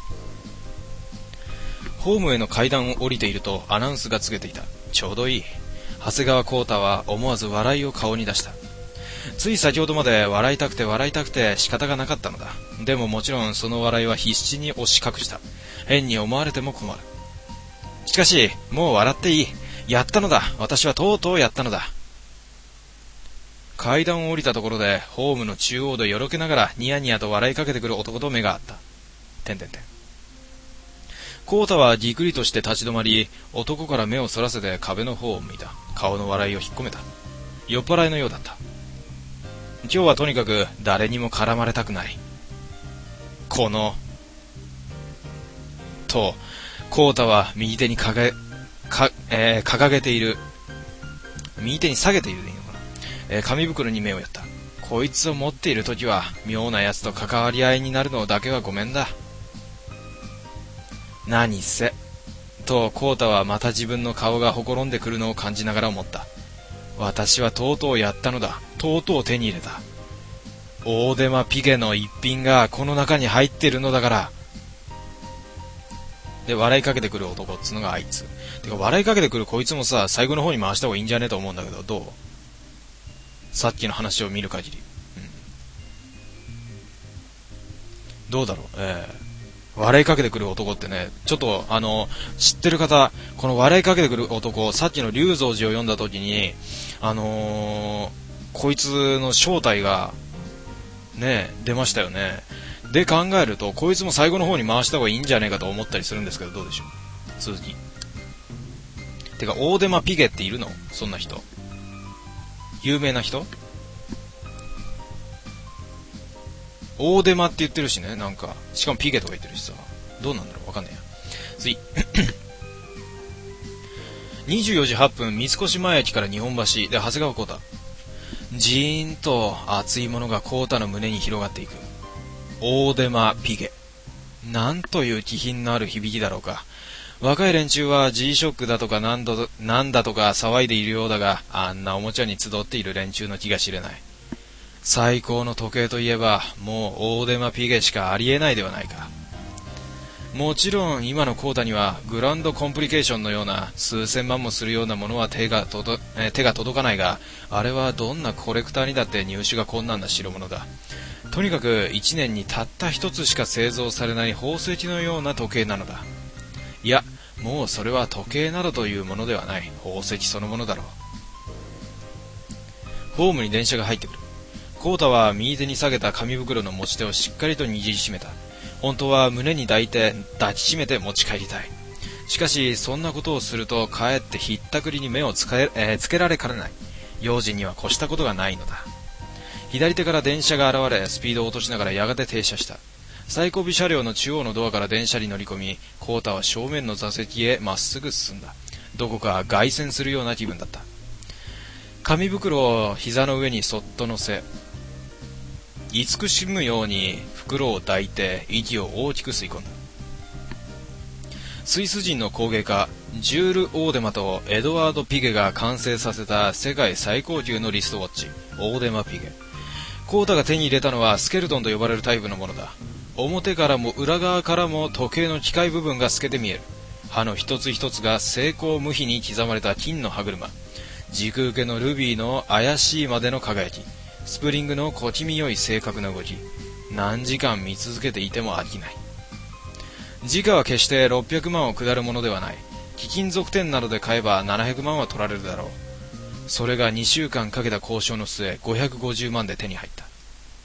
ホームへの階段を降りているとアナウンスが告げていた。ちょうどいい。長谷川浩太は思わず笑いを顔に出した。つい先ほどまで笑いたくて笑いたくて仕方がなかったのだ。でももちろんその笑いは必死に押し隠した。変に思われても困る。しかし、もう笑っていい。やったのだ。私はとうとうやったのだ。階段を降りたところで、ホームの中央でよろけながらニヤニヤと笑いかけてくる男と目があった。てんてんてん。コウタはぎくりとして立ち止まり、男から目をそらせて壁の方を向いた。顔の笑いを引っ込めた。酔っ払いのようだった。今日はとにかく誰にも絡まれたくない。この、と、コウタは右手にかげ、か、えー、掲げている、右手に下げているでいいのかな、えー、紙袋に目をやった。こいつを持っているときは妙な奴と関わり合いになるのだけはごめんだ。何せとコウタはまた自分の顔がほころんでくるのを感じながら思った。私はとうとうやったのだ。とうとう手に入れた。大手間ピゲの一品がこの中に入っているのだから。で、笑いかけてくる男っつうのがあいつ。てか笑いかけてくるこいつもさ、最後の方に回した方がいいんじゃねえと思うんだけど、どう？さっきの話を見る限り、うん、どうだろう。えー、笑いかけてくる男ってね、ちょっとあの知ってる方、この笑いかけてくる男、さっきの龍蔵寺を読んだ時に、あのー、こいつの正体がね出ましたよね。で考えると、こいつも最後の方に回した方がいいんじゃねえかと思ったりするんですけど、どうでしょう。続き。てか大手間ピゲっているの？そんな人。有名な人？大手間って言ってるしね、なんか。しかもピゲとか言ってるしさ。どうなんだろう、わかんないや。次。にじゅうよじはっぷん、三越前駅から日本橋で長谷川浩太。じーんと熱いものが浩太の胸に広がっていく。大手間ピゲ。なんという気品のある響きだろうか。若い連中は G ショックだとかなんだと、なんだとか騒いでいるようだが、あんなおもちゃに集っている連中の気が知れない。最高の時計といえば、もう大手間ピゲしかありえないではないか。もちろん今のコータにはグランドコンプリケーションのような数千万もするようなものは手が届、えー、手が届かないが、あれはどんなコレクターにだって入手が困難な代物だ。とにかく一年にたった一つしか製造されない宝石のような時計なのだ。いや、もうそれは時計などというものではない。宝石そのものだろう。ホームに電車が入ってくる。コータは右手に下げた紙袋の持ち手をしっかりと握りしめた。本当は胸に抱いて抱きしめて持ち帰りたい。しかしそんなことをするとかえってひったくりに目をつけ、えー、つけられかねない。用心には越したことがないのだ。左手から電車が現れ、スピードを落としながらやがて停車した。最後尾車両の中央のドアから電車に乗り込み、コータは正面の座席へまっすぐ進んだ。どこか凱旋するような気分だった。紙袋を膝の上にそっと乗せ、慈しむように袋を抱いて息を大きく吸い込んだ。スイス人の工芸家ジュール・オーデマとエドワード・ピゲが完成させた世界最高級のリストウォッチ、オーデマ・ピゲ。コータが手に入れたのはスケルトンと呼ばれるタイプのものだ。表からも裏側からも時計の機械部分が透けて見える。刃の一つ一つが精巧無比に刻まれた金の歯車、軸受けのルビーの怪しいまでの輝き、スプリングの小気味よい正確な動き。何時間見続けていても飽きない。時価は決してろっぴゃくまんを下るものではない。貴金属店などで買えばななひゃくまんは取られるだろう。それがにしゅうかんかけた交渉の末、ごひゃくごじゅうまんで手に入った。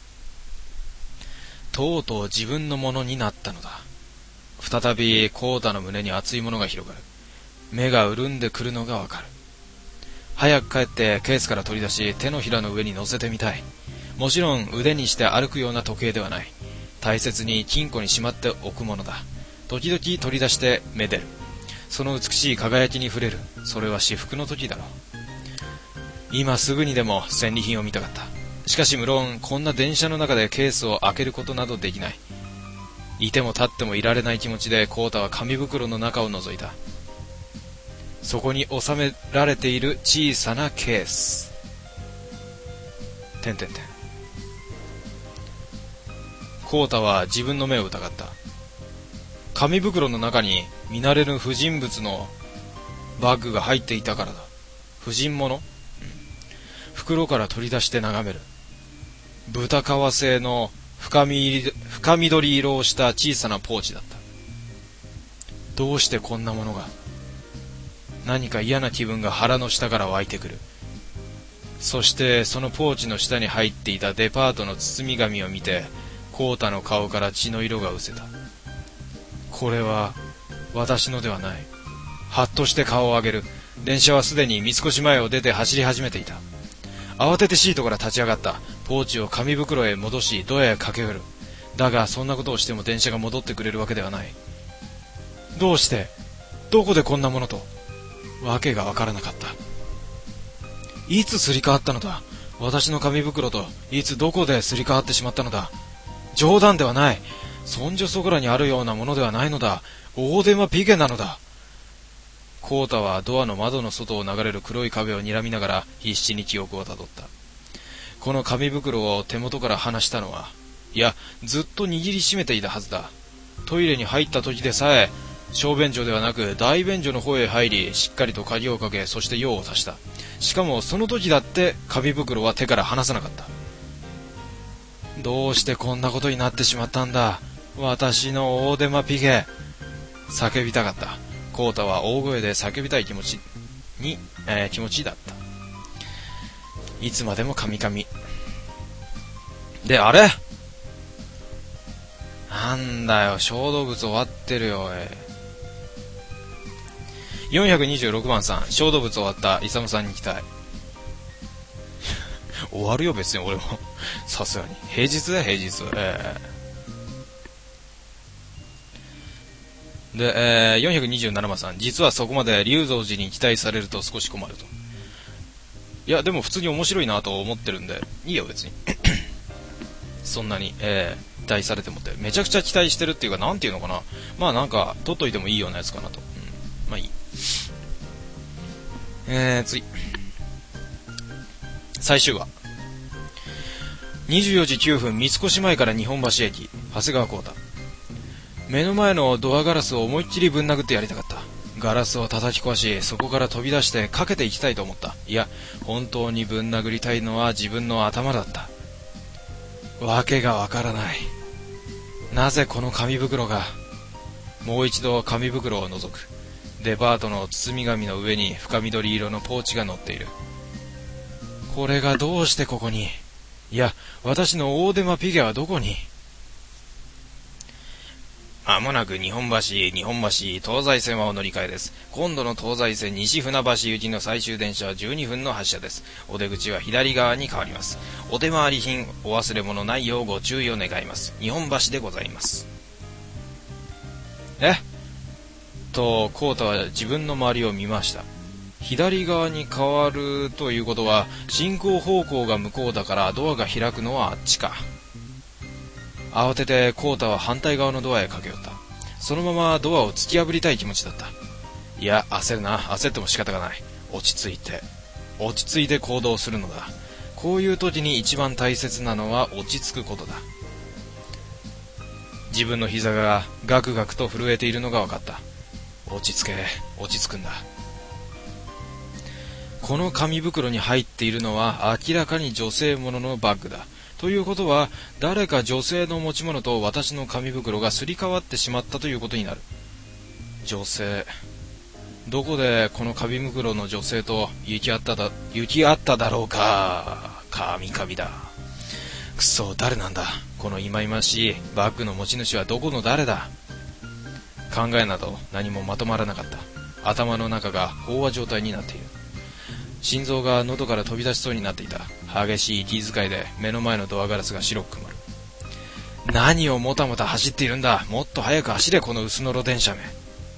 とうとう自分のものになったのだ。再びコータの胸に熱いものが広がる。目が潤んでくるのがわかる。早く帰ってケースから取り出し、手のひらの上に乗せてみたい。もちろん腕にして歩くような時計ではない。 大切に金庫にしまっておくものだ。時々取り出してめでる。その美しい輝きに触れる。それは至福の時だろう。今すぐにでも戦利品を見たかった。しかし無論こんな電車の中でケースを開けることなどできない。いても立ってもいられない気持ちでコウタは紙袋の中を覗いた。そこに収められている小さなケース。てんてんてん。コウタは自分の目を疑った。紙袋の中に見慣れぬ不人物のバッグが入っていたからだ。不人物、うん、袋から取り出して眺める。豚革製の深み深緑色をした小さなポーチだった。どうしてこんなものが。何か嫌な気分が腹の下から湧いてくる。そしてそのポーチの下に入っていたデパートの包み紙を見て、コウタの顔から血の色が失せた。これは私のではない。はっとして顔を上げる。電車はすでに三越前を出て走り始めていた。慌ててシートから立ち上がった。ポーチを紙袋へ戻しドアへ駆け寄る。だがそんなことをしても電車が戻ってくれるわけではない。どうして、どこでこんなものと。わけがわからなかった。いつすり替わったのだ。私の紙袋といつどこですり替わってしまったのだ。冗談ではない。そんじょそこらにあるようなものではないのだ。オーデマピゲなのだ。コウタはドアの窓の外を流れる黒い壁を睨みながら必死に記憶をたどった。この紙袋を手元から離したのは、いや、ずっと握りしめていたはずだ。トイレに入った時でさえ、小便所ではなく大便所の方へ入り、しっかりと鍵をかけ、そして用を足した。しかもその時だって紙袋は手から離さなかった。どうしてこんなことになってしまったんだ。私のオーデマピゲ。叫びたかった。コウタは大声で叫びたい気持ちに、えー、気持ちだった。いつまでもカミカミ。で、あれなんだよ、小動物終わってるよ、おい。よんひゃくにじゅうろくばんさん、小動物終わった、イサムさんに期待。終わるよ、別に俺も。さすがに。平日だよ、平日。えー、で、えー、よんひゃくにじゅうななばんさん、実はそこまで龍蔵寺に期待されると少し困ると。いや、でも普通に面白いなと思ってるんで、いいよ、別に。そんなに、えー、期待されてもって。めちゃくちゃ期待してるっていうか、なんていうのかな。まあなんか、撮っといてもいいようなやつかなと。うん、まあいい。えー、次。最終話。にじゅうよじきゅうふん、三越前から日本橋駅、長谷川浩太。目の前のドアガラスを思いっきりぶん殴ってやりたかった。ガラスを叩き壊し、そこから飛び出してかけていきたいと思った。いや、本当にぶん殴りたいのは自分の頭だった。わけがわからない。なぜこの紙袋が。もう一度紙袋を覗く。デパートの包み紙の上に深緑色のポーチが載っている。これがどうしてここに。いや、私のオーデマピゲはどこに。まもなく日本橋、日本橋、東西線はお乗り換えです。今度の東西線西船橋行きの最終電車はじゅうにふんの発車です。お出口は左側に変わります。お手回り品、お忘れ物ないようご注意を願います。日本橋でございます。えと、コウタは自分の周りを見ました。左側に変わるということは、進行方向が向こうだからドアが開くのはあっちか。慌ててコウタは反対側のドアへ駆け寄った。そのままドアを突き破りたい気持ちだった。いや、焦るな。焦っても仕方がない。落ち着いて落ち着いて行動するのだ。こういう時に一番大切なのは落ち着くことだ。自分の膝がガクガクと震えているのが分かった。落ち着け、落ち着くんだ。この紙袋に入っているのは明らかに女性もののバッグだ。ということは、誰か女性の持ち物と私の紙袋がすり替わってしまったということになる。女性。どこでこの紙袋の女性と行き合っただ、行き合っただろうか。神々だ。くそ、誰なんだ。この忌々しいバッグの持ち主はどこの誰だ。考えなど何もまとまらなかった。頭の中が飽和状態になっている。心臓が喉から飛び出しそうになっていた。激しい息遣いで目の前のドアガラスが白く曇る。 何をもたもた走っているんだ。もっと早く走れ、この薄のろ電車め。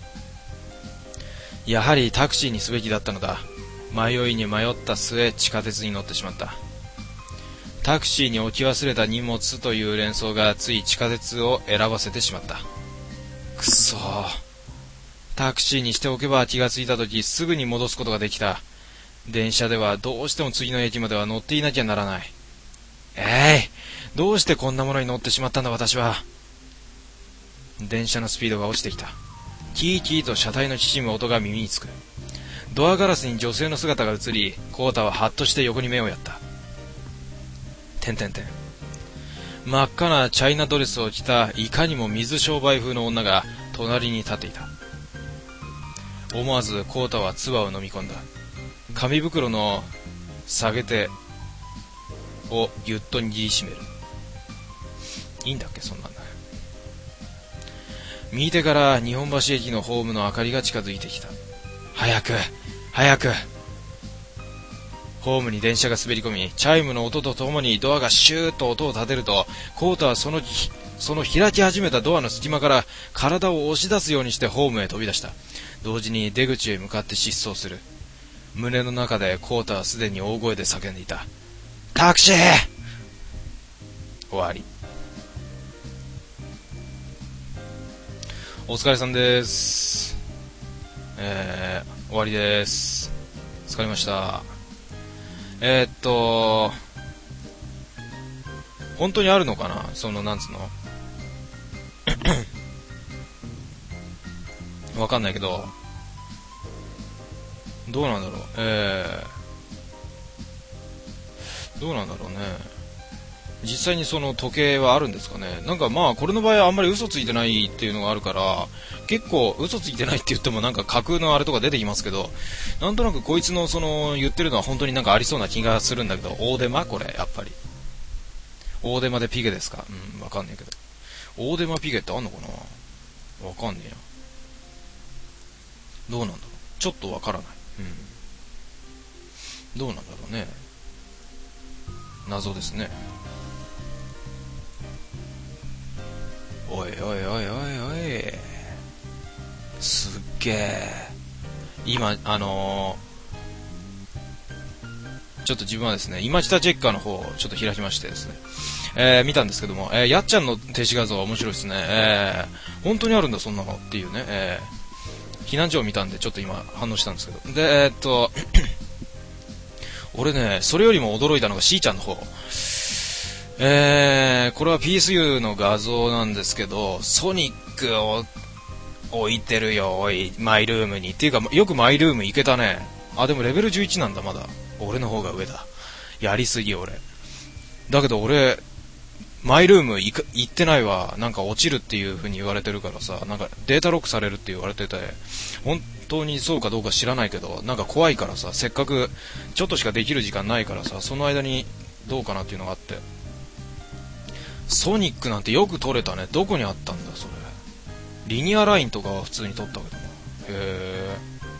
やはりタクシーにすべきだったのだ。迷いに迷った末、地下鉄に乗ってしまった。タクシーに置き忘れた荷物という連想がつい地下鉄を選ばせてしまった。くそー。タクシーにしておけば気がついたときすぐに戻すことができた。電車ではどうしても次の駅までは乗っていなきゃならない。えい、どうしてこんなものに乗ってしまったんだ私は。電車のスピードが落ちてきた。キーキーと車体のきしむ音が耳につく。ドアガラスに女性の姿が映り、コウタはハッとして横に目をやった。てんてんてん。真っ赤なチャイナドレスを着たいかにも水商売風の女が隣に立っていた。思わずコウタは唾を飲み込んだ。紙袋の下げ手をぎゅっと握りしめる。いいんだっけそんなんだ。右手から日本橋駅のホームの明かりが近づいてきた。早く早く。ホームに電車が滑り込み、チャイムの音とともにドアがシューッと音を立てると、コウタはそのその開き始めたドアの隙間から体を押し出すようにしてホームへ飛び出した。同時に出口へ向かって疾走する。胸の中でコウタはすでに大声で叫んでいた。タクシー。終わり。お疲れさんです。えー、終わりです。疲れました。えー、っと本当にあるのかな、そのなんつうのわかんないけど、どうなんだろう。えー、どうなんだろうね。実際にその時計はあるんですかね。なんかまあこれの場合はあんまり嘘ついてないっていうのがあるから、結構嘘ついてないって言ってもなんか架空のあれとか出てきますけど、なんとなくこいつのその言ってるのは本当になんかありそうな気がするんだけど、大手間これやっぱり大手間でピゲですか。うん、わかんないけど、大手間ピゲってあんのかな、わかんねえや。どうなんだろう、ちょっとわからない。うん、どうなんだろうね。謎ですね。おいおいおいおいおい、すっげえ。今あのー、ちょっと自分はですね、イマチタチェッカーの方をちょっと開きましてですね、えー、見たんですけども、えー、やっちゃんの停止画像は面白いですね。えー、本当にあるんだそんなのっていうね、えー、避難所を見たんでちょっと今反応したんですけど、でえー、っと俺ね、それよりも驚いたのがしーちゃんの方。えー、これは ピーエスユー の画像なんですけど、ソニックを置いてるよ、おい、マイルームに。っていうか、よくマイルーム行けたね。あ、でもレベルじゅういちなんだ、まだ。俺の方が上だ。やりすぎ、俺。だけど俺、マイルーム行, 行ってないわ。なんか落ちるっていう風に言われてるからさ、なんかデータロックされるって言われてて、本当にそうかどうか知らないけど、なんか怖いからさ、せっかくちょっとしかできる時間ないからさ、その間にどうかなっていうのがあって。ソニックなんてよく撮れたね。どこにあったんだそれ。リニアラインとかは普通に撮ったけどな。へ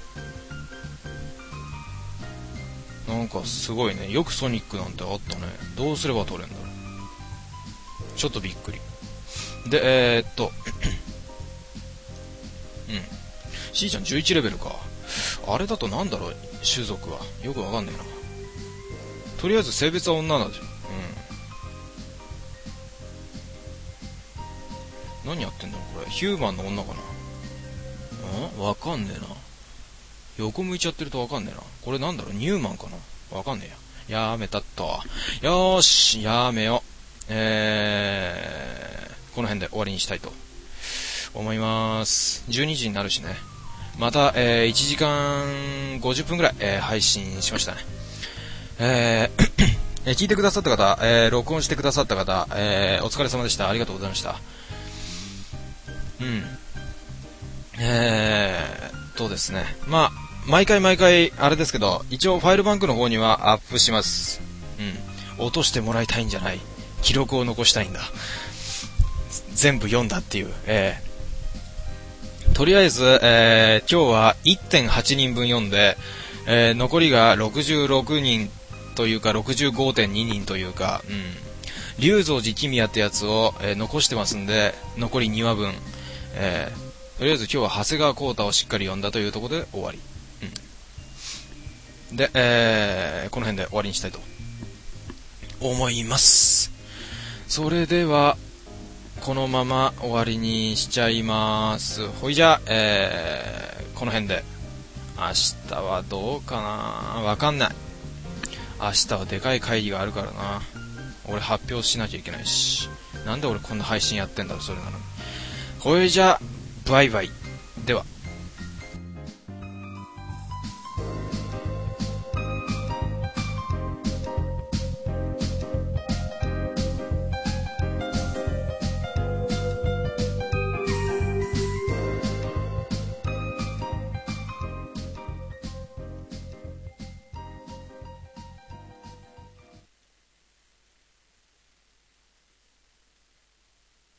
ー、なんかすごいね。よくソニックなんてあったね。どうすれば撮れんだろう。ちょっとびっくり。で、えー、っとうん、 C ちゃんじゅういちレベルか。あれだとなんだろう、種族はよくわかんねえな。とりあえず性別は女なんだじゃん。何やってんだろうこれ。ヒューマンの女かな。ん、わかんねえな。横向いちゃってるとわかんねえな。これなんだろう、ニューマンかな。わかんねえや。やめたっと。よーし、やめよ。えー、この辺で終わりにしたいと思います。じゅうにじになるしね。また、えー、いちじかんごじゅっぷんぐらい、えー、配信しましたね。えー、聞いてくださった方、えー、録音してくださった方、えー、お疲れ様でした。ありがとうございました。うん。えーっとですね。まあ、毎回毎回、あれですけど、一応ファイルバンクの方にはアップします。うん。落としてもらいたいんじゃない。記録を残したいんだ。全部読んだっていう。えー、とりあえず、えー、今日は いってんはちにんぶん読んで、えー、残りがろくじゅうろくにんというか ろくじゅうごてんににんというか、うん。 龍蔵寺君也ってやつを、えー、残してますんで、残りにわぶん、えー、とりあえず今日は長谷川浩太をしっかり読んだというところで終わり。うん、で、えー、この辺で終わりにしたいと思います。それでは、このまま終わりにしちゃいます。ほいじゃ、えー、この辺で。明日はどうかな、わかんない。明日はでかい会議があるからな。俺発表しなきゃいけないし。なんで俺こんな配信やってんだろ、それなのに。ほいじゃ、バイバイ。